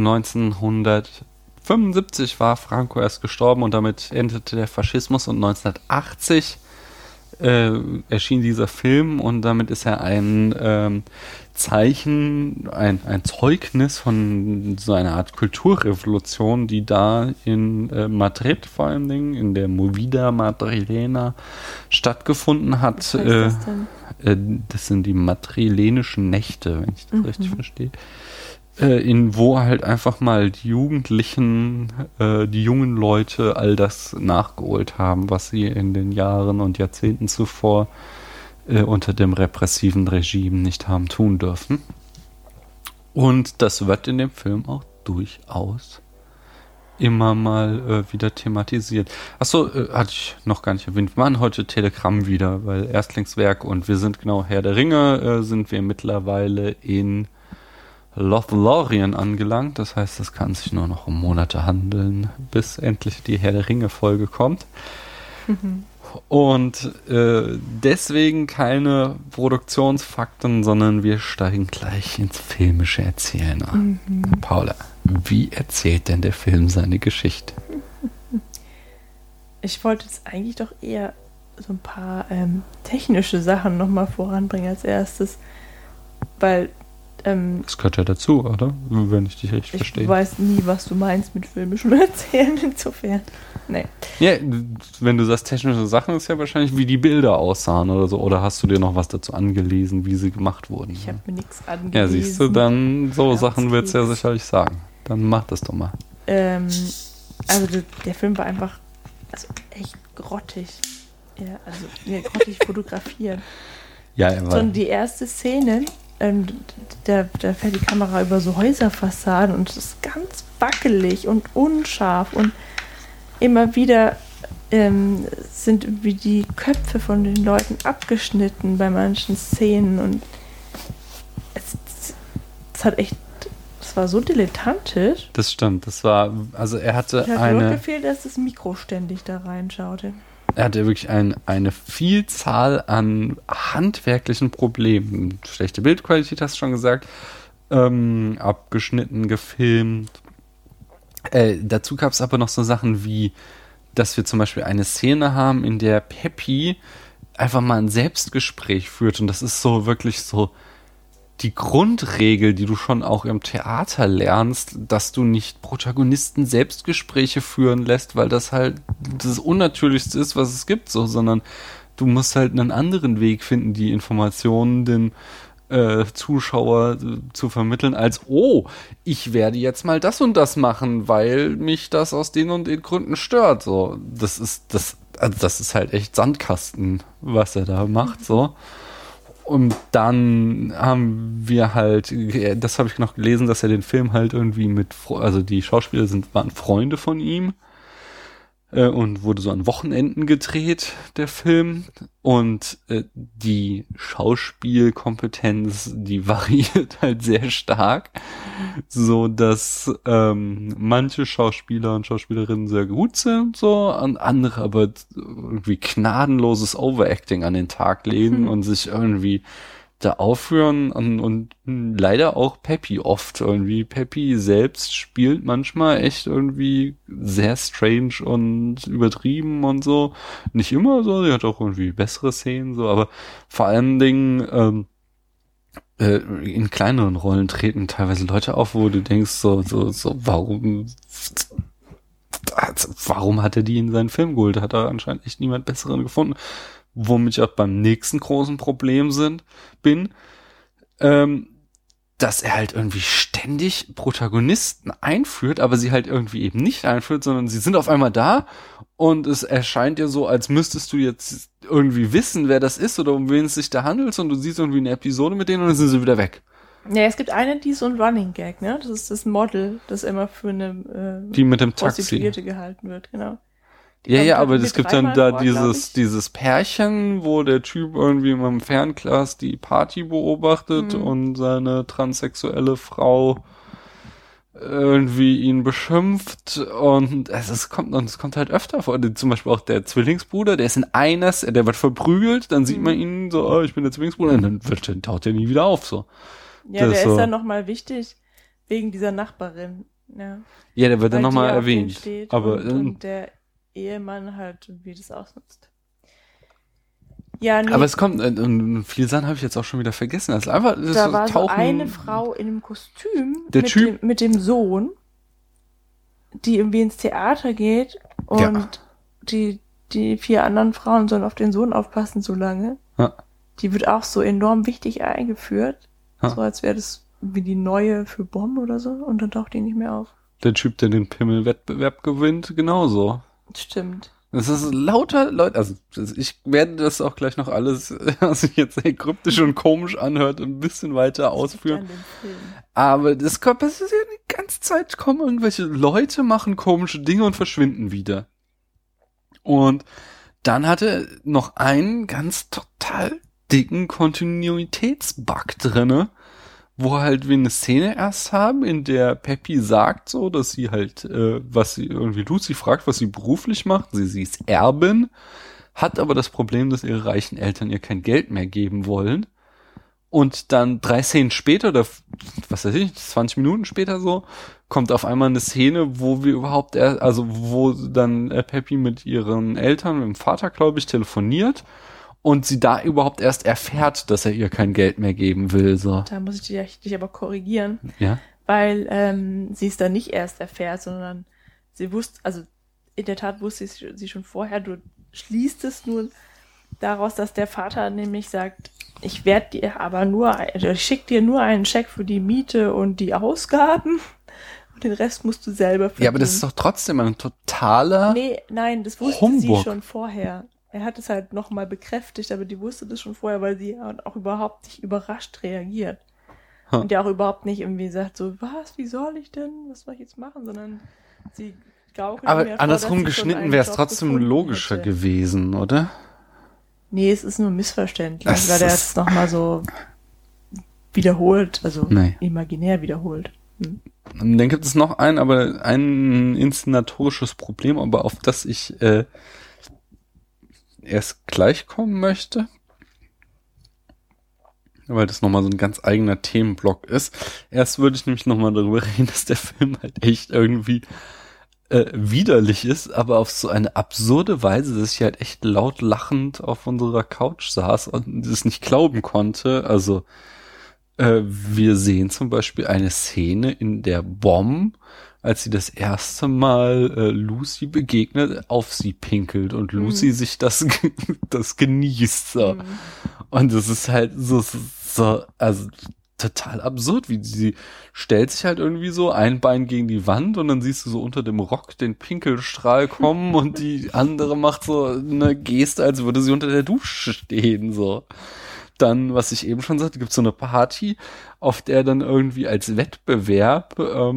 1975 war Franco erst gestorben und damit endete der Faschismus und 1980 erschien dieser Film und damit ist er ein Zeichen, ein Zeugnis von so einer Art Kulturrevolution, die da in Madrid vor allen Dingen, in der Movida Madrilena stattgefunden hat. Was heißt das denn? Das sind die madrilenischen Nächte, wenn ich das richtig verstehe. Wo halt einfach mal die Jugendlichen, die jungen Leute all das nachgeholt haben, was sie in den Jahren und Jahrzehnten zuvor unter dem repressiven Regime nicht haben tun dürfen. Und das wird in dem Film auch durchaus immer mal wieder thematisiert. Achso, hatte ich noch gar nicht erwähnt. Wir machen heute Telegramm wieder, weil Erstlingswerk und wir sind genau Herr der Ringe, sind wir mittlerweile in Lothlorien angelangt. Das heißt, es kann sich nur noch um Monate handeln, bis endlich die Herr der Ringe-Folge kommt. Und deswegen keine Produktionsfakten, sondern wir steigen gleich ins filmische Erzählen ein. Paula, wie erzählt denn der Film seine Geschichte? Ich wollte jetzt eigentlich doch eher so ein paar technische Sachen nochmal voranbringen als erstes, weil das gehört ja dazu, oder? Wenn ich dich richtig verstehe. Ich weiß nie, was du meinst mit filmischem Erzählen, insofern. Nee. Ja, wenn du sagst technische Sachen, ist ja wahrscheinlich, wie die Bilder aussahen oder so. Oder hast du dir noch was dazu angelesen, wie sie gemacht wurden? Ich habe mir nichts angelesen. Ja, siehst du, dann so Sachen wird es ja sicherlich sagen. Dann mach das doch mal. Also der Film war einfach echt grottig. Ja, grottig fotografiert. Ja, er war... So, die erste Szene... Da fährt die Kamera über so Häuserfassaden und es ist ganz wackelig und unscharf und immer wieder sind irgendwie die Köpfe von den Leuten abgeschnitten bei manchen Szenen und es war so dilettantisch. Das stimmt, das war, also er hatte mir hat nur gefehlt, dass das Mikro ständig da reinschaute. Er hatte wirklich eine Vielzahl an handwerklichen Problemen. Schlechte Bildqualität, hast du schon gesagt. Abgeschnitten, gefilmt. Dazu gab es aber noch so Sachen wie, dass wir zum Beispiel eine Szene haben, in der Peppy einfach mal ein Selbstgespräch führt. Und das ist so wirklich so die Grundregel, die du schon auch im Theater lernst, dass du nicht Protagonisten Selbstgespräche führen lässt, weil das halt das Unnatürlichste ist, was es gibt, so, sondern du musst halt einen anderen Weg finden, die Informationen dem Zuschauer zu vermitteln, als, oh, ich werde jetzt mal das und das machen, weil mich das aus den und den Gründen stört, so. Das ist halt echt Sandkasten, was er da macht, so. Und dann haben wir halt, das habe ich noch gelesen, dass er den Film halt irgendwie also die Schauspieler waren Freunde von ihm und wurde so an Wochenenden gedreht, der Film. Und die Schauspielkompetenz, die variiert halt sehr stark, so dass manche Schauspieler und Schauspielerinnen sehr gut sind, so, und andere aber irgendwie gnadenloses Overacting an den Tag legen und sich irgendwie da aufführen und leider auch Peppy oft irgendwie. Peppy selbst spielt manchmal echt irgendwie sehr strange und übertrieben und so. Nicht immer so, sie hat auch irgendwie bessere Szenen, so, aber vor allen Dingen in kleineren Rollen treten teilweise Leute auf, wo du denkst, so, warum hat er die in seinen Film geholt? Hat er anscheinend echt niemand Besseren gefunden. Womit ich auch beim nächsten großen Problem bin, dass er halt irgendwie ständig Protagonisten einführt, aber sie halt irgendwie eben nicht einführt, sondern sie sind auf einmal da und es erscheint dir so, als müsstest du jetzt irgendwie wissen, wer das ist oder um wen es sich da handelt, und du siehst irgendwie eine Episode mit denen und dann sind sie wieder weg. Ja, es gibt eine, die ist so ein Running Gag, ne? Das ist das Model, das immer für eine die mit dem Prostituierte gehalten wird, genau. Ja, aber es gibt dann da vor, dieses Pärchen, wo der Typ irgendwie im Fernglas die Party beobachtet und seine transsexuelle Frau irgendwie ihn beschimpft und es kommt halt öfter vor. Zum Beispiel auch der Zwillingsbruder, der ist der wird verprügelt, dann sieht man ihn so, oh, ich bin der Zwillingsbruder, und dann taucht er nie wieder auf, so. Ja, der ist dann nochmal wichtig wegen dieser Nachbarin, ja. Ja, der wird dann nochmal erwähnt. Aber und der Ehemann halt, wie das ausnutzt. Ja, nee. Aber es kommt, und viele Sachen habe ich jetzt auch schon wieder vergessen. Das ist einfach, da war so eine Frau in einem Kostüm mit dem Sohn, die irgendwie ins Theater geht und die 4 anderen Frauen sollen auf den Sohn aufpassen so lange. Ja. Die wird auch so enorm wichtig eingeführt. Ja. So als wäre das wie die neue für Bomb oder so und dann taucht die nicht mehr auf. Der Typ, der den Pimmelwettbewerb gewinnt, genauso. Stimmt. Das ist lauter Leute, also ich werde das auch gleich noch alles, was sich jetzt sehr kryptisch und komisch anhört, ein bisschen weiter ausführen. Aber das ist ja die ganze Zeit, kommen irgendwelche Leute, machen komische Dinge und verschwinden wieder. Und dann hatte noch einen ganz total dicken Kontinuitätsbug drinne, wo halt wir eine Szene erst haben, in der Peppy sagt so, dass sie halt, was sie irgendwie Lucy fragt, was sie beruflich macht. Sie ist Erbin, hat aber das Problem, dass ihre reichen Eltern ihr kein Geld mehr geben wollen. Und dann 3 Szenen später, oder was weiß ich, 20 Minuten später so, kommt auf einmal eine Szene, wo wir überhaupt wo dann Peppy mit ihren Eltern, mit dem Vater, glaube ich, telefoniert. Und sie da überhaupt erst erfährt, dass er ihr kein Geld mehr geben will, so. Da muss ich dich aber korrigieren. Ja. Weil sie es dann nicht erst erfährt, sondern sie wusste, also in der Tat wusste sie schon vorher, du schließt es nur daraus, dass der Vater nämlich sagt, ich schicke dir nur einen Scheck für die Miete und die Ausgaben und den Rest musst du selber verdienen. Ja, aber das ist doch trotzdem ein totaler Nein, das wusste Humbug. sie schon vorher. Er hat es halt nochmal bekräftigt, aber die wusste das schon vorher, weil sie auch überhaupt nicht überrascht reagiert. Und der auch überhaupt nicht irgendwie sagt so, wie soll ich denn, was soll ich jetzt machen, sondern sie gaukelt aber mir vor, andersrum dass sie geschnitten wäre es trotzdem logischer gewesen, oder? Nee, es ist nur missverständlich, weil er es nochmal so wiederholt, also imaginär wiederholt. Und dann gibt es noch ein inszenatorisches Problem, aber auf das ich erst gleich kommen möchte, weil das nochmal so ein ganz eigener Themenblock ist. Erst würde ich nämlich nochmal darüber reden, dass der Film halt echt irgendwie widerlich ist, aber auf so eine absurde Weise, dass ich halt echt laut lachend auf unserer Couch saß und es nicht glauben konnte. Also wir sehen zum Beispiel eine Szene, in der Bomb, als sie das erste Mal Lucy begegnet, auf sie pinkelt und Lucy sich das genießt. So. Und das ist halt so, also total absurd, wie sie stellt sich halt irgendwie so ein Bein gegen die Wand und dann siehst du so unter dem Rock den Pinkelstrahl kommen und die andere macht so eine Geste, als würde sie unter der Dusche stehen, so. Dann, was ich eben schon sagte, gibt es so eine Party, auf der dann irgendwie als Wettbewerb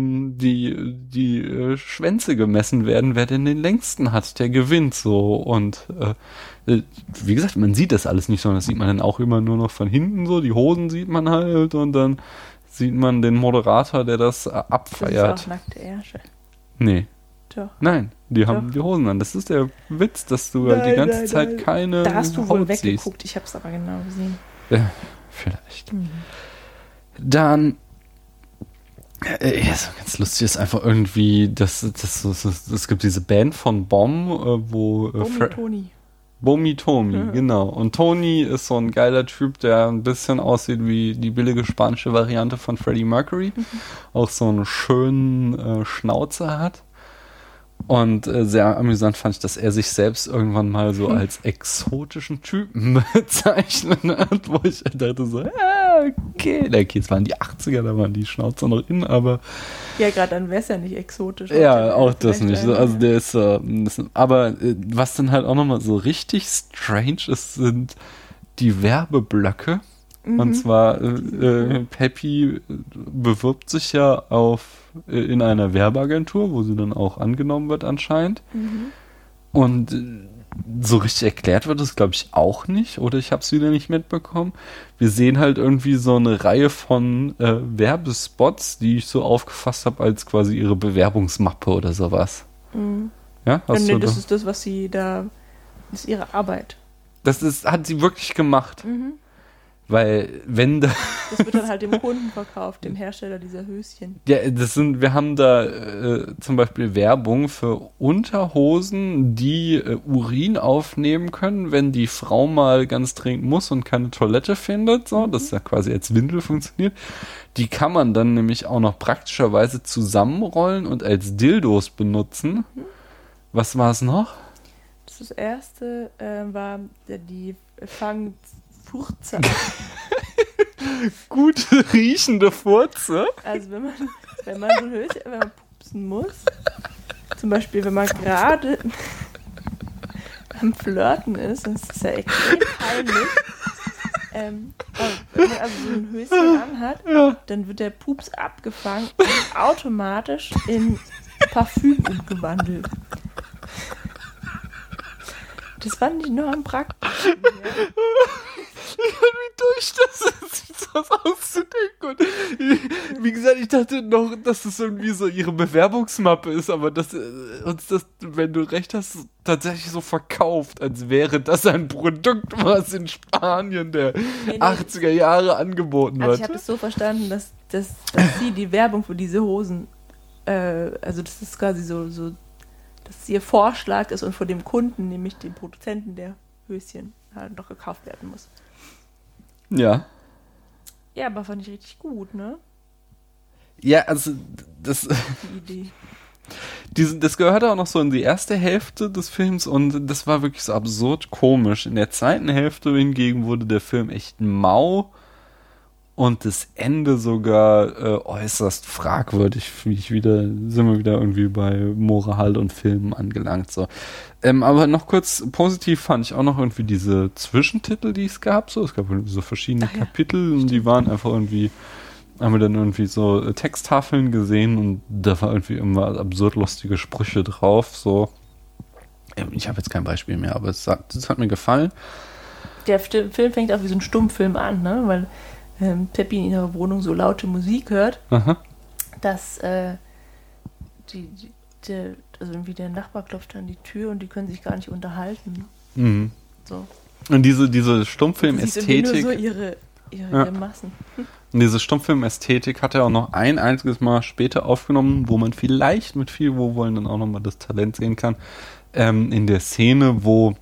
die Schwänze gemessen werden, wer denn den längsten hat, der gewinnt, so. Und wie gesagt, man sieht das alles nicht, sondern das sieht man dann auch immer nur noch von hinten so, die Hosen sieht man halt und dann sieht man den Moderator, der das abfeiert. Das ist auch nackte Ärsche. Nee. Doch. Nein, die haben die Hosen an. Das ist der Witz, dass du halt die ganze Zeit keine Da hast du wohl Haut weggeguckt, siehst. ich hab's aber genau gesehen. Ja, vielleicht. Dann so ganz lustig ist einfach irgendwie, es gibt diese Band von Bomb, wo Bomi Tomi, genau. Und Tony ist so ein geiler Typ, der ein bisschen aussieht wie die billige spanische Variante von Freddie Mercury. Auch so einen schönen Schnauzer hat. Und sehr amüsant fand ich, dass er sich selbst irgendwann mal so als exotischen Typen bezeichnet hat, wo ich dachte so, okay, es waren die 80er, da waren die Schnauzer noch in, aber ja, gerade dann wäre es ja nicht exotisch. Ja, auch das nicht. Also der ist, aber was dann halt auch nochmal so richtig strange ist, sind die Werbeblöcke. Und zwar, Peppy bewirbt sich ja in einer Werbeagentur, wo sie dann auch angenommen wird anscheinend. Und so richtig erklärt wird es, glaube ich, auch nicht. Oder ich habe es wieder nicht mitbekommen. Wir sehen halt irgendwie so eine Reihe von Werbespots, die ich so aufgefasst habe als quasi ihre Bewerbungsmappe oder sowas. Mhm. Ja, hast Nee, du das ist das, was sie da... Das ist ihre Arbeit. hat sie wirklich gemacht. Mhm. Weil, wenn da... Das wird dann halt dem Kunden verkauft, dem Hersteller dieser Höschen. Ja, wir haben da zum Beispiel Werbung für Unterhosen, die Urin aufnehmen können, wenn die Frau mal ganz dringend muss und keine Toilette findet, so, das ja quasi als Windel funktioniert. Die kann man dann nämlich auch noch praktischerweise zusammenrollen und als Dildos benutzen. Was war es noch? Das erste war die Furze. Gut riechende Furze. Also wenn man so ein Höschen, wenn man pupsen muss, zum Beispiel wenn man gerade am Flirten ist, das ist ja extrem peinlich, wenn man also so ein Höschen anhat, dann wird der Pups abgefangen und automatisch in Parfüm umgewandelt. Das fand ich nur am praktischen. Ja. Wie durch das sich das auszudenken. Und wie gesagt, ich dachte noch, dass das irgendwie so ihre Bewerbungsmappe ist, aber dass uns das, wenn du recht hast, tatsächlich so verkauft, als wäre das ein Produkt, was in Spanien der 80er Jahre angeboten wird. Also ich habe es so verstanden, dass sie die Werbung für diese Hosen, also das ist quasi so, dass es ihr Vorschlag ist und vor dem Kunden, nämlich dem Produzenten der Höschen, halt noch gekauft werden muss. Ja. Ja, aber fand ich richtig gut, ne? Ja, also das... Die Idee. Das gehörte auch noch so in die erste Hälfte des Films und das war wirklich so absurd komisch. In der zweiten Hälfte hingegen wurde der Film echt mau und das Ende sogar äußerst fragwürdig. Sind wir wieder irgendwie bei Moral und Filmen angelangt. So. Aber noch kurz positiv fand ich auch noch irgendwie diese Zwischentitel, die es gab. So. Es gab so verschiedene Kapitel und die waren einfach irgendwie, haben wir dann irgendwie so Texttafeln gesehen und da war irgendwie immer absurd lustige Sprüche drauf. So. Ich habe jetzt kein Beispiel mehr, aber das hat mir gefallen. Der Film fängt auch wie so ein Stummfilm an, ne? Weil Peppi in ihrer Wohnung so laute Musik hört, dass also irgendwie der Nachbar klopft an die Tür und die können sich gar nicht unterhalten. Mhm. So. Und diese Stummfilm-Ästhetik. Nur so ihre Massen. Und diese Stummfilm-Ästhetik hat er auch noch ein einziges Mal später aufgenommen, wo man vielleicht mit viel Wohlwollen dann auch nochmal das Talent sehen kann. In der Szene, wo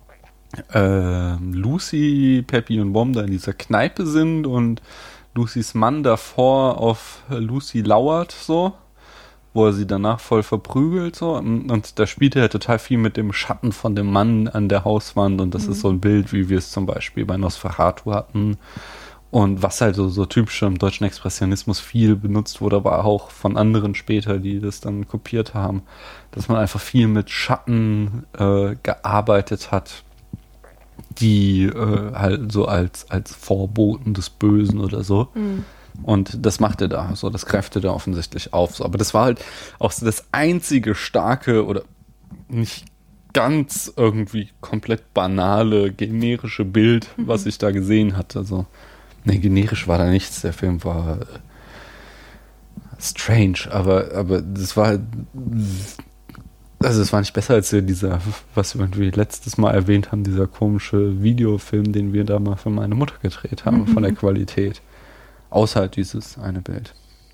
Lucy, Peppi und Bom da in dieser Kneipe sind und Lucys Mann davor auf Lucy lauert, so, wo er sie danach voll verprügelt, so, und da spielt er total viel mit dem Schatten von dem Mann an der Hauswand und das ist so ein Bild, wie wir es zum Beispiel bei Nosferatu hatten und was halt so typisch im deutschen Expressionismus viel benutzt wurde, aber auch von anderen später, die das dann kopiert haben, dass man einfach viel mit Schatten gearbeitet hat, die halt so als Vorboten des Bösen oder so. Und das macht er da, so, das greift er da offensichtlich auf. So. Aber das war halt auch so das einzige starke oder nicht ganz irgendwie komplett banale, generische Bild, was ich da gesehen hatte. Also, ne, generisch war da nichts, der Film war strange, aber das war halt, also es war nicht besser als dieser, was wir irgendwie letztes Mal erwähnt haben, dieser komische Videofilm, den wir da mal für meine Mutter gedreht haben, von der Qualität. Außer halt dieses eine Bild.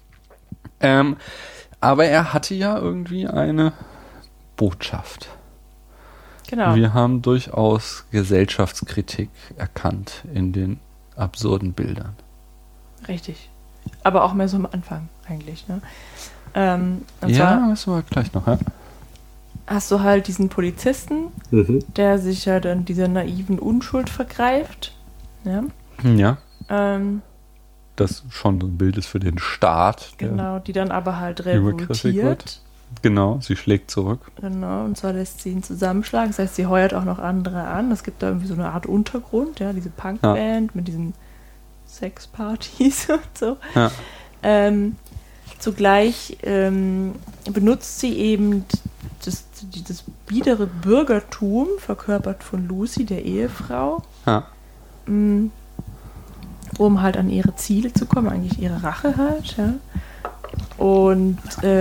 Aber er hatte ja irgendwie eine Botschaft. Genau. Wir haben durchaus Gesellschaftskritik erkannt in den absurden Bildern. Richtig. Aber auch mehr so am Anfang eigentlich, ne? Das war gleich noch, ja. Hast du halt diesen Polizisten, der sich ja dann dieser naiven Unschuld vergreift. Ja. Ja. Das schon so ein Bild ist für den Staat. Genau, die dann aber halt übergriffig revoltiert. Wird. Genau, sie schlägt zurück. Genau, und zwar lässt sie ihn zusammenschlagen. Das heißt, sie heuert auch noch andere an. Es gibt da irgendwie so eine Art Untergrund, ja, diese Punkband mit diesen Sexpartys und so. Ja. Zugleich benutzt sie eben dieses biedere Bürgertum, verkörpert von Lucy, der Ehefrau, Ja. um halt an ihre Ziele zu kommen, eigentlich ihre Rache halt, ja. Und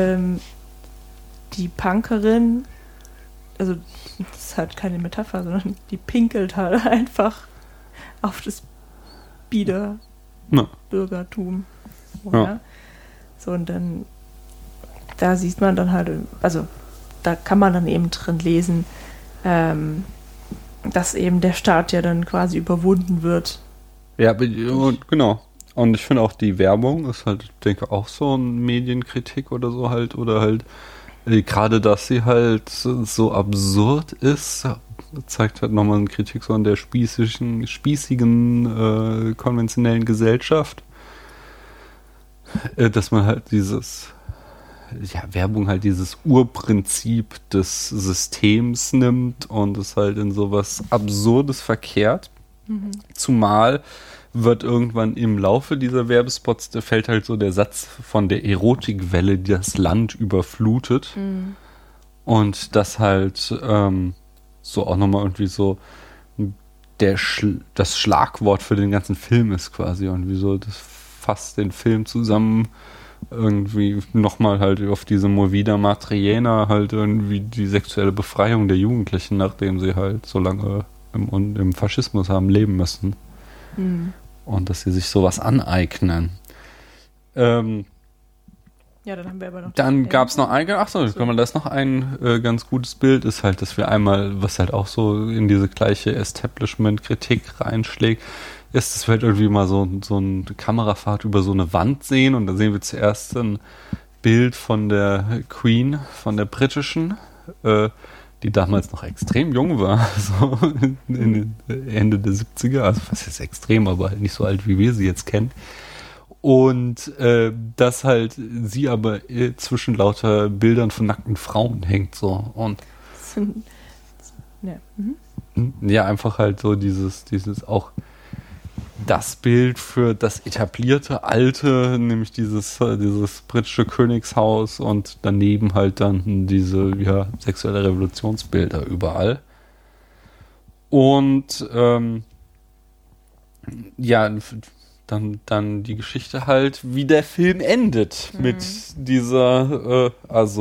die Punkerin, also das ist halt keine Metapher, sondern die pinkelt halt einfach auf das Bieder-Bürgertum. Ja. So, und dann, da sieht man dann halt, also da kann man dann eben drin lesen, dass eben der Staat ja dann quasi überwunden wird. Ja, genau. Und ich finde auch die Werbung ist halt, ich denke, auch so eine Medienkritik oder so halt, oder halt gerade, dass sie halt so absurd ist, zeigt halt nochmal eine Kritik so an der spießigen konventionellen Gesellschaft, dass man halt Werbung halt dieses Urprinzip des Systems nimmt und es halt in sowas Absurdes verkehrt. Zumal wird irgendwann im Laufe dieser Werbespots, da fällt halt so der Satz von der Erotikwelle, die das Land überflutet. Und das halt so auch nochmal irgendwie so das Schlagwort für den ganzen Film ist quasi. Und wie so das fasst den Film zusammen irgendwie nochmal halt auf diese Movida Matriena halt irgendwie die sexuelle Befreiung der Jugendlichen, nachdem sie halt so lange im Faschismus haben leben müssen. Und dass sie sich sowas aneignen. Ja, dann haben wir aber noch... Dann gab es noch da ist noch ein ganz gutes Bild, ist halt, dass wir einmal, was halt auch so in diese gleiche Establishment-Kritik reinschlägt, ist, dass wir halt irgendwie mal so eine Kamerafahrt über so eine Wand sehen und da sehen wir zuerst ein Bild von der Queen, von der britischen, die damals noch extrem jung war, so Ende der 70er, also was ist extrem, aber halt nicht so alt, wie wir sie jetzt kennen. Und dass halt sie aber zwischen lauter Bildern von nackten Frauen hängt, so. Und ja, einfach halt so dieses auch das Bild für das etablierte Alte, nämlich dieses britische Königshaus und daneben halt dann diese sexuelle Revolutionsbilder überall. Und dann die Geschichte halt, wie der Film endet mit dieser,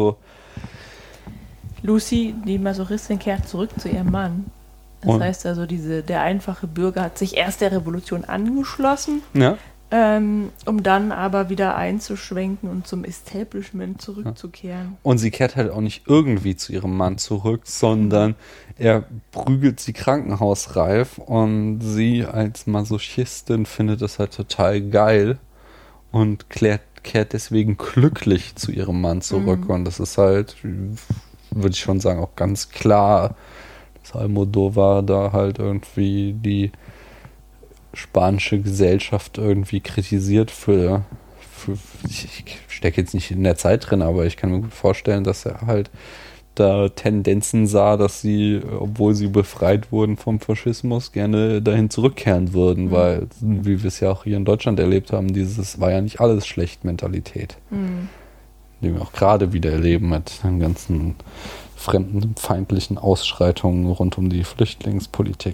Lucy, die Masochistin, kehrt zurück zu ihrem Mann. Das heißt also, der einfache Bürger hat sich erst der Revolution angeschlossen, um dann aber wieder einzuschwenken und zum Establishment zurückzukehren. Und sie kehrt halt auch nicht irgendwie zu ihrem Mann zurück, sondern er prügelt sie krankenhausreif und sie als Masochistin findet das halt total geil und kehrt deswegen glücklich zu ihrem Mann zurück. Und das ist halt, würde ich schon sagen, auch ganz klar, dass Almodóvar da halt irgendwie die spanische Gesellschaft irgendwie kritisiert ich stecke jetzt nicht in der Zeit drin, aber ich kann mir gut vorstellen, dass er halt da Tendenzen sah, dass sie, obwohl sie befreit wurden vom Faschismus, gerne dahin zurückkehren würden, weil, wie wir es ja auch hier in Deutschland erlebt haben, dieses war ja nicht alles schlecht Mentalität. Die wir auch gerade wieder erleben mit den ganzen fremdenfeindlichen Ausschreitungen rund um die Flüchtlingspolitik.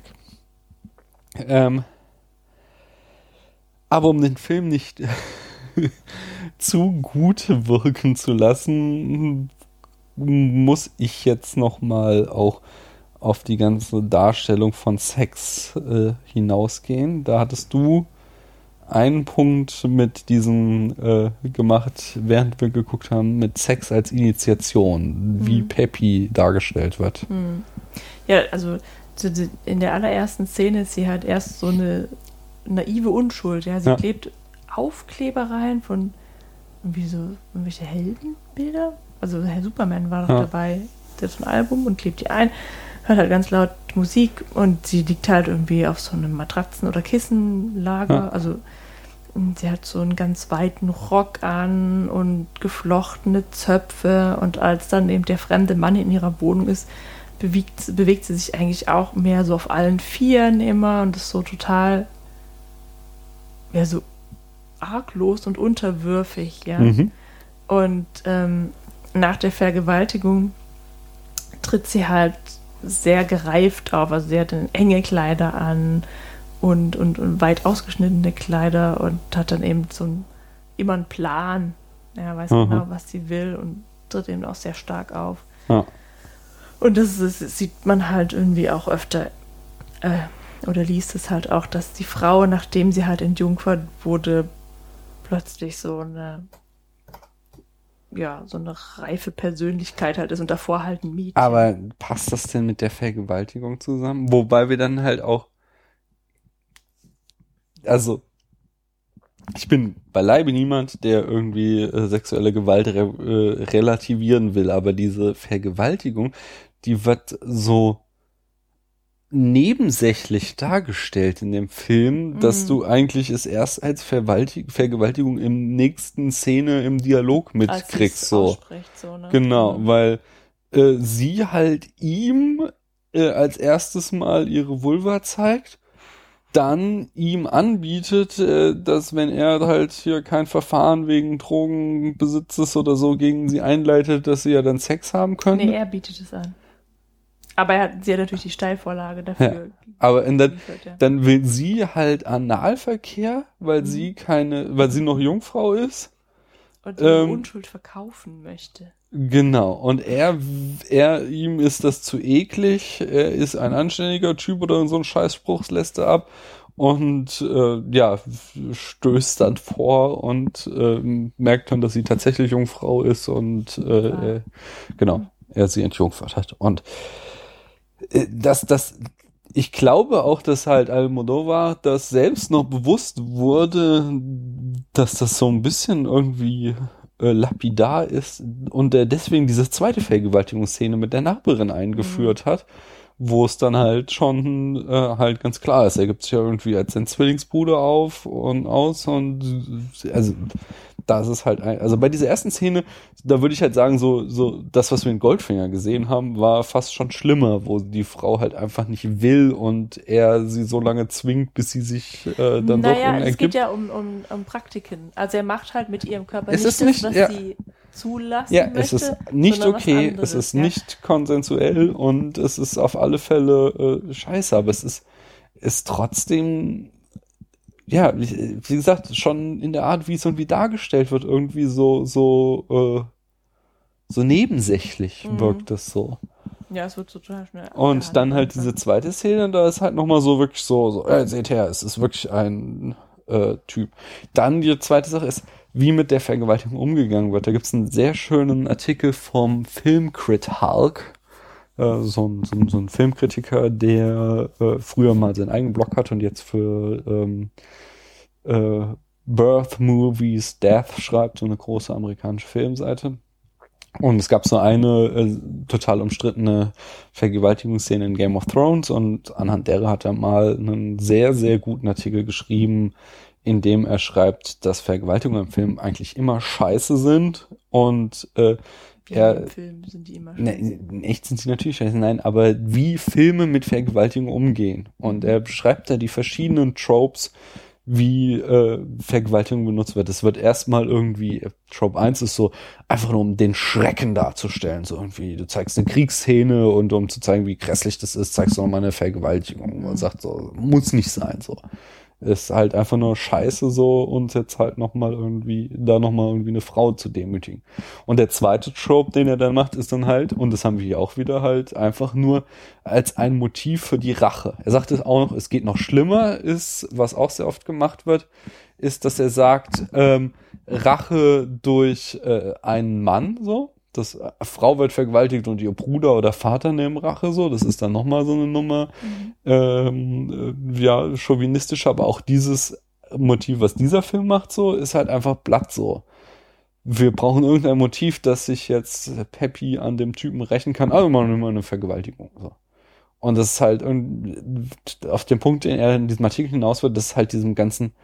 Aber um den Film nicht zu gut wirken zu lassen, muss ich jetzt nochmal auch auf die ganze Darstellung von Sex hinausgehen. Da hattest du einen Punkt mit diesem gemacht, während wir geguckt haben, mit Sex als Initiation, wie Peppy dargestellt wird. Ja, also in der allerersten Szene ist sie halt erst so eine naive Unschuld. Ja, sie klebt Aufklebereien von irgendwelche Heldenbilder. Also Herr Superman war doch dabei, der hat so ein Album und klebt die ein, hört halt ganz laut Musik und sie liegt halt irgendwie auf so einem Matratzen- oder Kissenlager. Also sie hat so einen ganz weiten Rock an und geflochtene Zöpfe und als dann eben der fremde Mann in ihrer Wohnung ist, bewegt sie sich eigentlich auch mehr so auf allen Vieren immer und ist so total so arglos und unterwürfig, ja. Und nach der Vergewaltigung tritt sie halt sehr gereift auf, also sie hat dann enge Kleider an und weit ausgeschnittene Kleider und hat dann eben immer einen Plan. Ja, weiß genau, was sie will und tritt eben auch sehr stark auf. Ja. Und das sieht man halt irgendwie auch öfter, oder liest es halt auch, dass die Frau, nachdem sie halt entjungfert wurde, plötzlich so eine reife Persönlichkeit halt ist und davor halt ein Mädchen. Aber passt das denn mit der Vergewaltigung zusammen? Wobei wir dann halt auch, also ich bin beileibe niemand, der irgendwie sexuelle Gewalt relativieren will, aber diese Vergewaltigung, die wird so nebensächlich dargestellt in dem Film, dass du eigentlich es erst als Vergewaltigung im nächsten Szene im Dialog mitkriegst. So. Ne? Genau, weil sie halt ihm als erstes Mal ihre Vulva zeigt, dann ihm anbietet, dass wenn er halt hier kein Verfahren wegen Drogenbesitzes oder so gegen sie einleitet, dass sie ja dann Sex haben können. Nee, er bietet es an. Aber sie hat natürlich die Steilvorlage dafür. Ja, aber dann will sie halt Analverkehr, weil sie noch Jungfrau ist. Und ihre Unschuld verkaufen möchte. Genau. Und ihm ist das zu eklig. Er ist ein anständiger Typ oder so ein Scheißspruch lässt er ab. Und stößt dann vor und merkt dann, dass sie tatsächlich Jungfrau ist und er sie entjungfert hat. Und ich glaube auch, dass halt Almodóvar das selbst noch bewusst wurde, dass das so ein bisschen irgendwie lapidar ist und er deswegen diese zweite Vergewaltigungsszene mit der Nachbarin eingeführt hat, wo es dann halt schon halt ganz klar ist, er gibt sich ja irgendwie als sein Zwillingsbruder aus und also da ist es halt, also bei dieser ersten Szene, da würde ich halt sagen, so das, was wir in Goldfinger gesehen haben, war fast schon schlimmer, wo die Frau halt einfach nicht will und er sie so lange zwingt, bis sie sich dann doch ergibt. Es geht ja um Praktiken. Also er macht halt mit ihrem Körper was sie zulassen möchte. Es ist nicht okay, anderes, es ist nicht konsensuell und es ist auf alle Fälle scheiße, aber es ist trotzdem wie gesagt, schon in der Art, wie es irgendwie dargestellt wird, irgendwie so nebensächlich wirkt es so. Ja, es wird so total schnell. Und dann halt diese zweite Szene, da ist halt nochmal so wirklich so, seht her, es ist wirklich ein Typ. Dann die zweite Sache ist, wie mit der Vergewaltigung umgegangen wird. Da gibt's einen sehr schönen Artikel vom Filmcrit Hulk, so ein Filmkritiker, der früher mal seinen eigenen Blog hatte und jetzt für Birth Movies Death schreibt, so eine große amerikanische Filmseite. Und es gab so eine total umstrittene Vergewaltigungsszene in Game of Thrones und anhand derer hat er mal einen sehr, sehr guten Artikel geschrieben, in dem er schreibt, dass Vergewaltigungen im Film eigentlich immer scheiße sind und im Film sind die immer scheiße. In echt sind sie natürlich scheiße, nein, aber wie Filme mit Vergewaltigung umgehen. Und er beschreibt da die verschiedenen Tropes, wie Vergewaltigung benutzt wird. Es wird erstmal irgendwie, Trope 1 ist so, einfach nur um den Schrecken darzustellen. So irgendwie, du zeigst eine Kriegsszene und um zu zeigen, wie grässlich das ist, zeigst du nochmal eine Vergewaltigung. Man sagt so, muss nicht sein, so. Ist halt einfach nur scheiße so und jetzt halt nochmal irgendwie eine Frau zu demütigen. Und der zweite Trope, den er dann macht, ist dann halt, und das haben wir hier auch wieder halt, einfach nur als ein Motiv für die Rache. Er sagt es auch noch, es geht noch schlimmer, ist, was auch sehr oft gemacht wird, ist, dass er sagt, Rache durch einen Mann, so. Das Frau wird vergewaltigt und ihr Bruder oder Vater nehmen Rache, so. Das ist dann nochmal so eine Nummer, chauvinistisch, aber auch dieses Motiv, was dieser Film macht, so, ist halt einfach platt, so. Wir brauchen irgendein Motiv, dass sich jetzt Peppy an dem Typen rächen kann, also machen wir mal eine Vergewaltigung, so. Und das ist halt auf den Punkt, den er in diesem Artikel hinaus wird, das ist halt diesem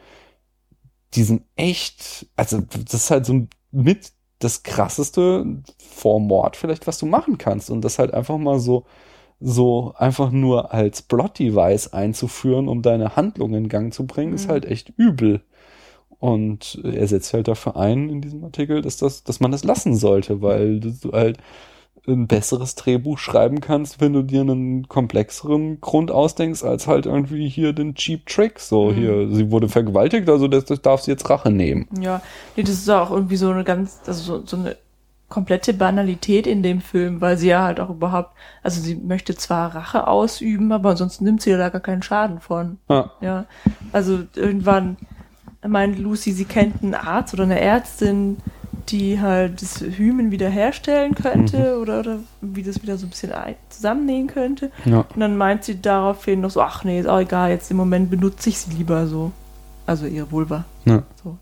echt, also das ist halt so mit das krasseste vor Mord vielleicht, was du machen kannst. Und das halt einfach mal so einfach nur als Plot-Device einzuführen, um deine Handlung in Gang zu bringen, ist halt echt übel. Und er setzt halt dafür ein in diesem Artikel, dass man das lassen sollte, weil du halt ein besseres Drehbuch schreiben kannst, wenn du dir einen komplexeren Grund ausdenkst, als halt irgendwie hier den Cheap Trick. So, hier, sie wurde vergewaltigt, also das darf sie jetzt Rache nehmen. Ja, nee, das ist auch irgendwie so eine so eine komplette Banalität in dem Film, weil sie ja halt auch überhaupt, also sie möchte zwar Rache ausüben, aber ansonsten nimmt sie ja da gar keinen Schaden von. Ja, also irgendwann meint Lucy, sie kennt einen Arzt oder eine Ärztin, die halt das Hymen wiederherstellen könnte oder wie das wieder so ein bisschen zusammennähen könnte. Ja. Und dann meint sie daraufhin noch so, ach nee, ist auch egal, jetzt im Moment benutze ich sie lieber so. Also ihre Vulva. Ja. So.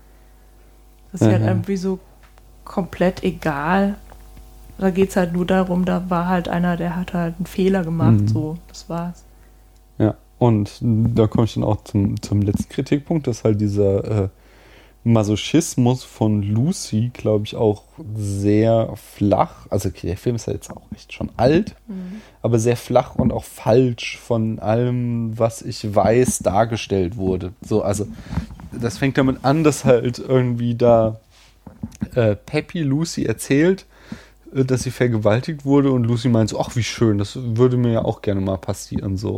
Das ist halt irgendwie so komplett egal. Da geht's halt nur darum, da war halt einer, der hat halt einen Fehler gemacht, so, das war's. Ja, und da komme ich dann auch zum letzten Kritikpunkt, dass halt dieser Masochismus von Lucy, glaube ich, auch sehr flach, also okay, der Film ist ja jetzt auch echt schon alt, aber sehr flach und auch falsch von allem, was ich weiß, dargestellt wurde. So, also das fängt damit an, dass halt irgendwie da Peppy Lucy erzählt, dass sie vergewaltigt wurde und Lucy meint so, ach wie schön, das würde mir ja auch gerne mal passieren, so,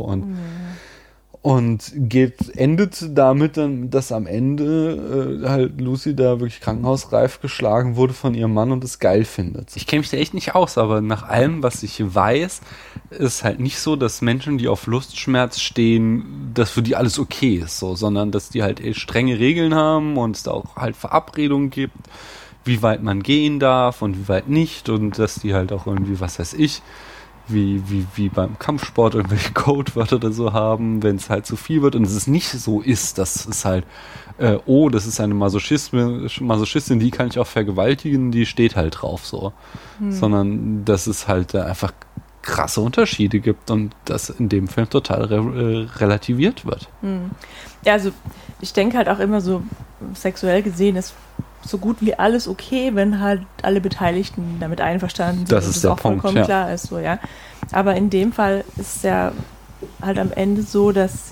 und endet damit dann, dass am Ende halt Lucy da wirklich krankenhausreif geschlagen wurde von ihrem Mann und es geil findet. Ich kenne mich da echt nicht aus, aber nach allem, was ich weiß, ist halt nicht so, dass Menschen, die auf Lustschmerz stehen, dass für die alles okay ist, so, sondern dass die halt strenge Regeln haben und es da auch halt Verabredungen gibt, wie weit man gehen darf und wie weit nicht und dass die halt auch irgendwie, was weiß ich, wie beim Kampfsport irgendwelche Codewörter oder so haben, wenn es halt zu viel wird und es nicht so ist, dass es halt, das ist eine Masochistin, die kann ich auch vergewaltigen, die steht halt drauf so. Sondern dass es halt einfach krasse Unterschiede gibt und das in dem Film total relativiert wird. Ja, also ich denke halt auch immer so, sexuell gesehen ist so gut wie alles okay, wenn halt alle Beteiligten damit einverstanden sind. Das ist der auch Punkt, vollkommen klar ist, so, ja. Aber in dem Fall ist es ja halt am Ende so, dass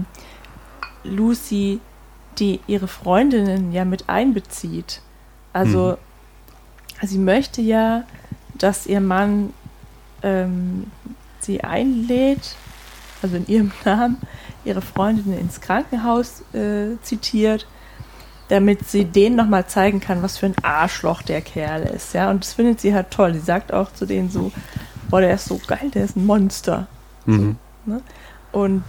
Lucy ihre Freundinnen ja mit einbezieht. Also sie möchte ja, dass ihr Mann sie einlädt, also in ihrem Namen, ihre Freundinnen ins Krankenhaus zitiert, damit sie denen nochmal zeigen kann, was für ein Arschloch der Kerl ist, ja, und das findet sie halt toll. Sie sagt auch zu denen so, boah, der ist so geil, der ist ein Monster. So, ne? Und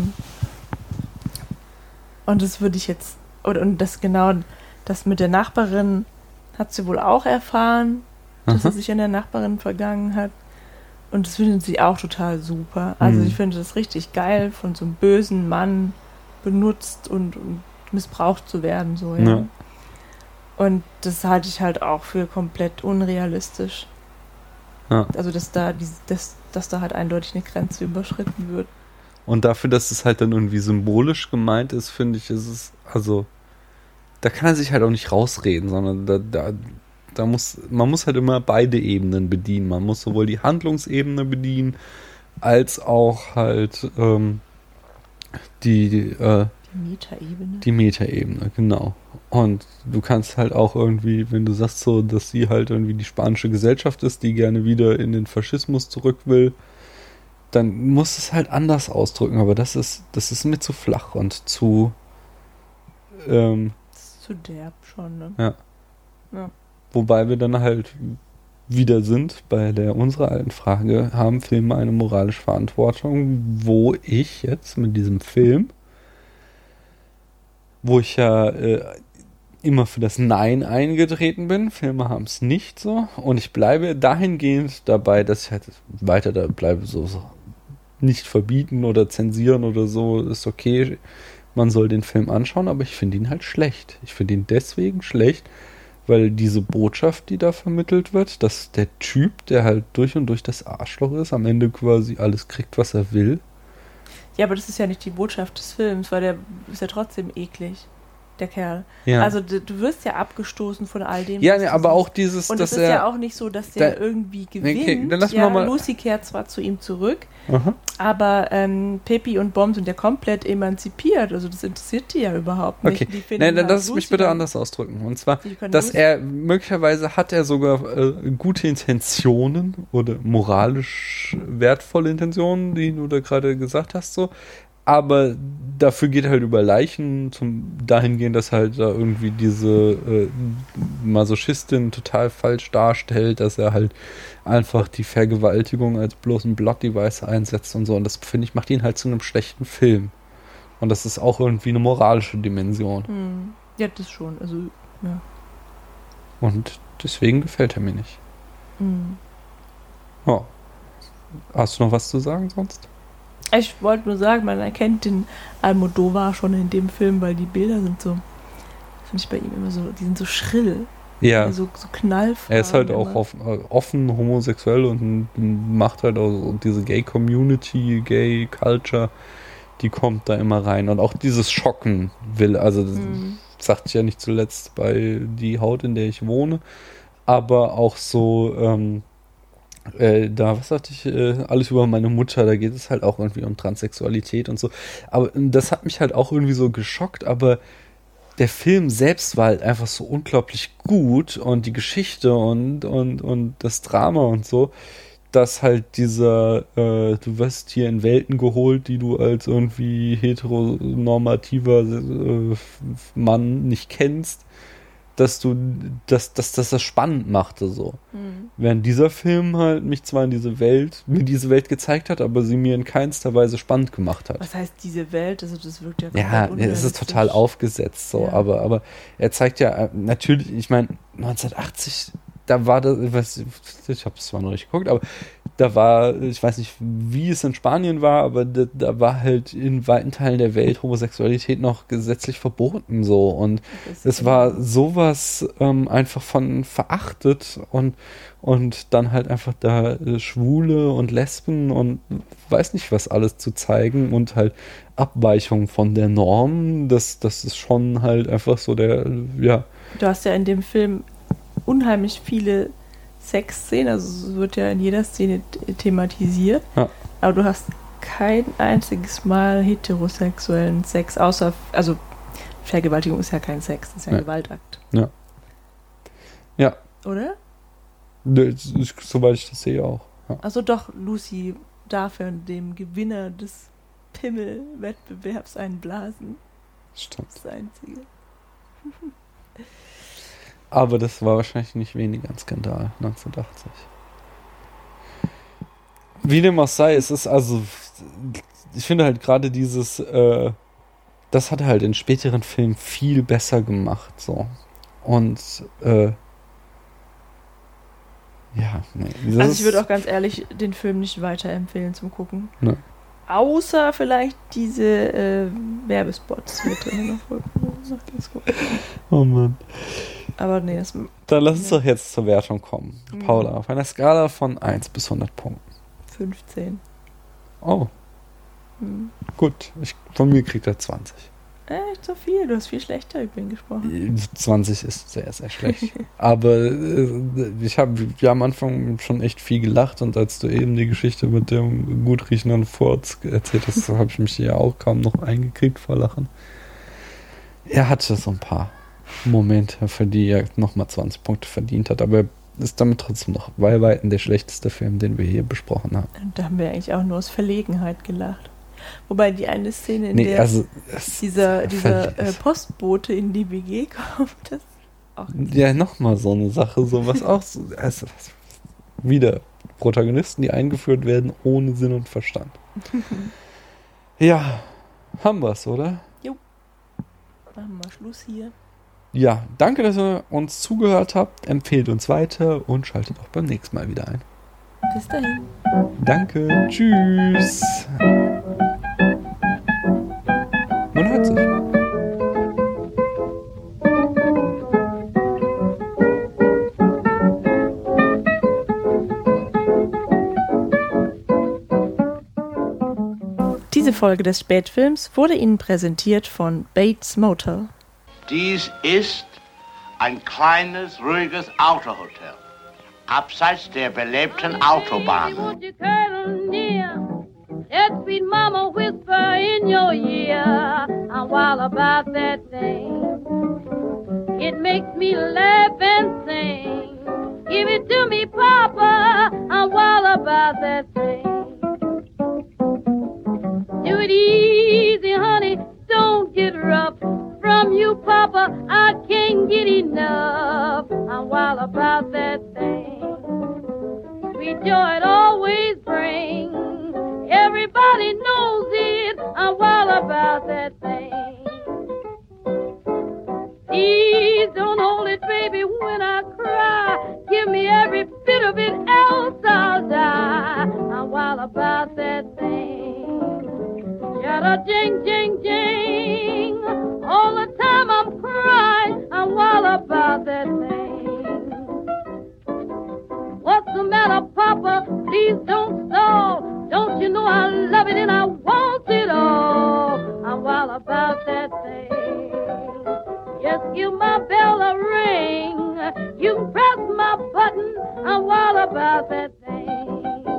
das würde ich jetzt, und das genau, das mit der Nachbarin hat sie wohl auch erfahren, dass er sich an der Nachbarin vergangen hat. Und das findet sie auch total super. Also ich finde das richtig geil, von so einem bösen Mann benutzt und missbraucht zu werden, so, ja. Und das halte ich halt auch für komplett unrealistisch. Ja. Also, dass da halt eindeutig eine Grenze überschritten wird. Und dafür, dass es halt dann irgendwie symbolisch gemeint ist, finde ich, ist es, also, da kann er sich halt auch nicht rausreden, sondern man muss halt immer beide Ebenen bedienen. Man muss sowohl die Handlungsebene bedienen, als auch halt die Metaebene. Die Metaebene, genau. Und du kannst halt auch irgendwie, wenn du sagst so, dass sie halt irgendwie die spanische Gesellschaft ist, die gerne wieder in den Faschismus zurück will, dann musst du es halt anders ausdrücken. Aber das ist mir zu flach und zu das ist zu derb schon, ne? Ja. Wobei wir dann halt wieder sind bei unserer alten Frage, haben Filme eine moralische Verantwortung, wo ich jetzt mit diesem Film, wo ich ja immer für das Nein eingetreten bin. Filme haben es nicht so. Und ich bleibe dahingehend dabei, dass ich halt weiter da bleibe, so nicht verbieten oder zensieren oder so. Ist okay, man soll den Film anschauen, aber ich finde ihn halt schlecht. Ich finde ihn deswegen schlecht, weil diese Botschaft, die da vermittelt wird, dass der Typ, der halt durch und durch das Arschloch ist, am Ende quasi alles kriegt, was er will. Ja, aber das ist ja nicht die Botschaft des Films, weil der ist ja trotzdem eklig. der Kerl. Ja. Also du wirst ja abgestoßen von all dem. Ja, was nee, du aber siehst. auch dieses, und dass es ist er... ja auch nicht so, dass der irgendwie gewinnt. Okay, dann lass ja, mal Lucy kehrt zwar zu ihm zurück, Aha. aber Pippi und Bom sind ja komplett emanzipiert. Also das interessiert die ja überhaupt nicht. Okay, Die finden nein, dann halt lass es mich Lucy bitte dann- anders ausdrücken. Und zwar, Die können dass Lucy- er, möglicherweise hat er sogar gute Intentionen oder moralisch wertvolle Intentionen, die du da gerade gesagt hast, so. Aber dafür geht er halt über Leichen zum dahingehend, dass halt da irgendwie diese Masochistin total falsch darstellt, dass er halt einfach die Vergewaltigung als bloßen Plot-Device einsetzt und so. Und das, finde ich, macht ihn halt zu einem schlechten Film. Und das ist auch irgendwie eine moralische Dimension. Ja, das schon. Also, ja. Und deswegen gefällt er mir nicht. Ja. Hast du noch was zu sagen sonst? Ich wollte nur sagen, man erkennt den Almodovar schon in dem Film, weil die Bilder sind so, finde ich bei ihm immer so, die sind so schrill. Ja. So knallfarben. Er ist halt auch immer. offen homosexuell und macht halt auch diese Gay-Community, Gay-Culture, die kommt da immer rein. Und auch dieses Schocken will, also das sagte ich ja nicht zuletzt bei Die Haut, in der ich wohne, aber auch so, was sagte ich, alles über meine Mutter, da geht es halt auch irgendwie um Transsexualität und so. Aber das hat mich halt auch irgendwie so geschockt, aber der Film selbst war halt einfach so unglaublich gut und die Geschichte und das Drama und so, dass halt dieser, du wirst hier in Welten geholt, die du als irgendwie heteronormativer Mann nicht kennst, dass das spannend machte so. Während dieser Film halt mich zwar in mir diese Welt gezeigt hat, aber sie mir in keinster Weise spannend gemacht hat. Was heißt diese Welt? Also das wirkt ja Ja, komplett es ist total aufgesetzt so, Ja. aber er zeigt ja natürlich, ich meine, 1980, da war das, ich habe es zwar noch nicht geguckt, aber da war, ich weiß nicht, wie es in Spanien war, aber da war halt in weiten Teilen der Welt Homosexualität noch gesetzlich verboten so und es war sowas einfach von verachtet und dann halt einfach da Schwule und Lesben und weiß nicht was alles zu zeigen und halt Abweichungen von der Norm, das ist schon halt einfach so ja. Du hast ja in dem Film unheimlich viele Sexszenen, also es wird ja in jeder Szene thematisiert, Ja. aber du hast kein einziges Mal heterosexuellen Sex, außer, also Vergewaltigung ist ja kein Sex, das ist ja ein Ja. Gewaltakt. Ja. Ja, Oder? soweit ich das sehe auch. Ja. Also doch, Lucy darf ja dem Gewinner des Pimmel-Wettbewerbs einen blasen. Stimmt. Das ist das Einzige. Aber das war wahrscheinlich nicht weniger ein Skandal, 1980. Wie dem auch sei, es ist also, ich finde halt gerade dieses, das hat er halt in späteren Filmen viel besser gemacht, so. Und, ja, nee. Also ich würde auch ganz ehrlich den Film nicht weiterempfehlen zum Gucken. Ne. Außer vielleicht diese Werbespots mit drin. Oh Mann. Aber nee, das Dann lass uns doch jetzt zur Wertung kommen. Paula, auf einer Skala von 1 bis 100 Punkten. 15. Oh. Gut, von mir kriegt er 20. Echt so viel? Du hast viel schlechter über ihn gesprochen. 20 ist sehr, sehr schlecht. Aber wir haben am Anfang schon echt viel gelacht und als du eben die Geschichte mit dem gut riechenden Furz erzählt hast, habe ich mich ja auch kaum noch eingekriegt vor Lachen. Er hatte so ein paar Momente, für die er nochmal 20 Punkte verdient hat, aber er ist damit trotzdem noch bei weitem der schlechteste Film, den wir hier besprochen haben. Und da haben wir eigentlich auch nur aus Verlegenheit gelacht. Wobei die eine Szene, in Nee, der also dieser Postbote in die WG kommt, das ist auch ja, nochmal so eine Sache, sowas auch so, also, wieder Protagonisten, die eingeführt werden ohne Sinn und Verstand. Ja, haben wir's, oder? machen wir Schluss hier. Ja, danke, dass ihr uns zugehört habt. Empfehlt uns weiter und schaltet auch beim nächsten Mal wieder ein. Bis dahin. Danke, tschüss. Man hört sich. Diese Folge des Spätfilms wurde Ihnen präsentiert von Bates Motel. Dies ist ein kleines, ruhiges Autohotel, abseits der belebten Autobahnen. That sweet mama whisper in your ear, I'm wild about that thing. It makes me laugh and sing. Give it to me, Papa, I'm wild about that thing. Do it easy, honey, don't get rough. From you, Papa, I can't get enough. I'm wild about that thing. Sweet joy it always brings. Everybody knows it. I'm wild about that thing. Please don't hold it, baby, when I cry. Give me every bit of it, else I'll die. I'm wild about that thing. Yada jing, jing, jing. All the time I'm crying. I'm wild about that thing. What's the matter, Papa? Please don't stall. Don't you know I love it and I want it all? I'm wild about that thing. Just give my bell a ring. You can press my button. I'm wild about that thing.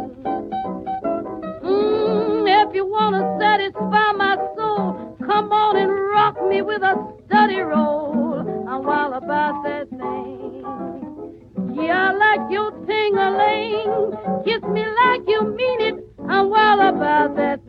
If you want to satisfy my soul, come on and rock me with a steady roll. I'm wild about that thing. Yeah, I like your ting-a-ling. Kiss me like you mean it. I'm wild about that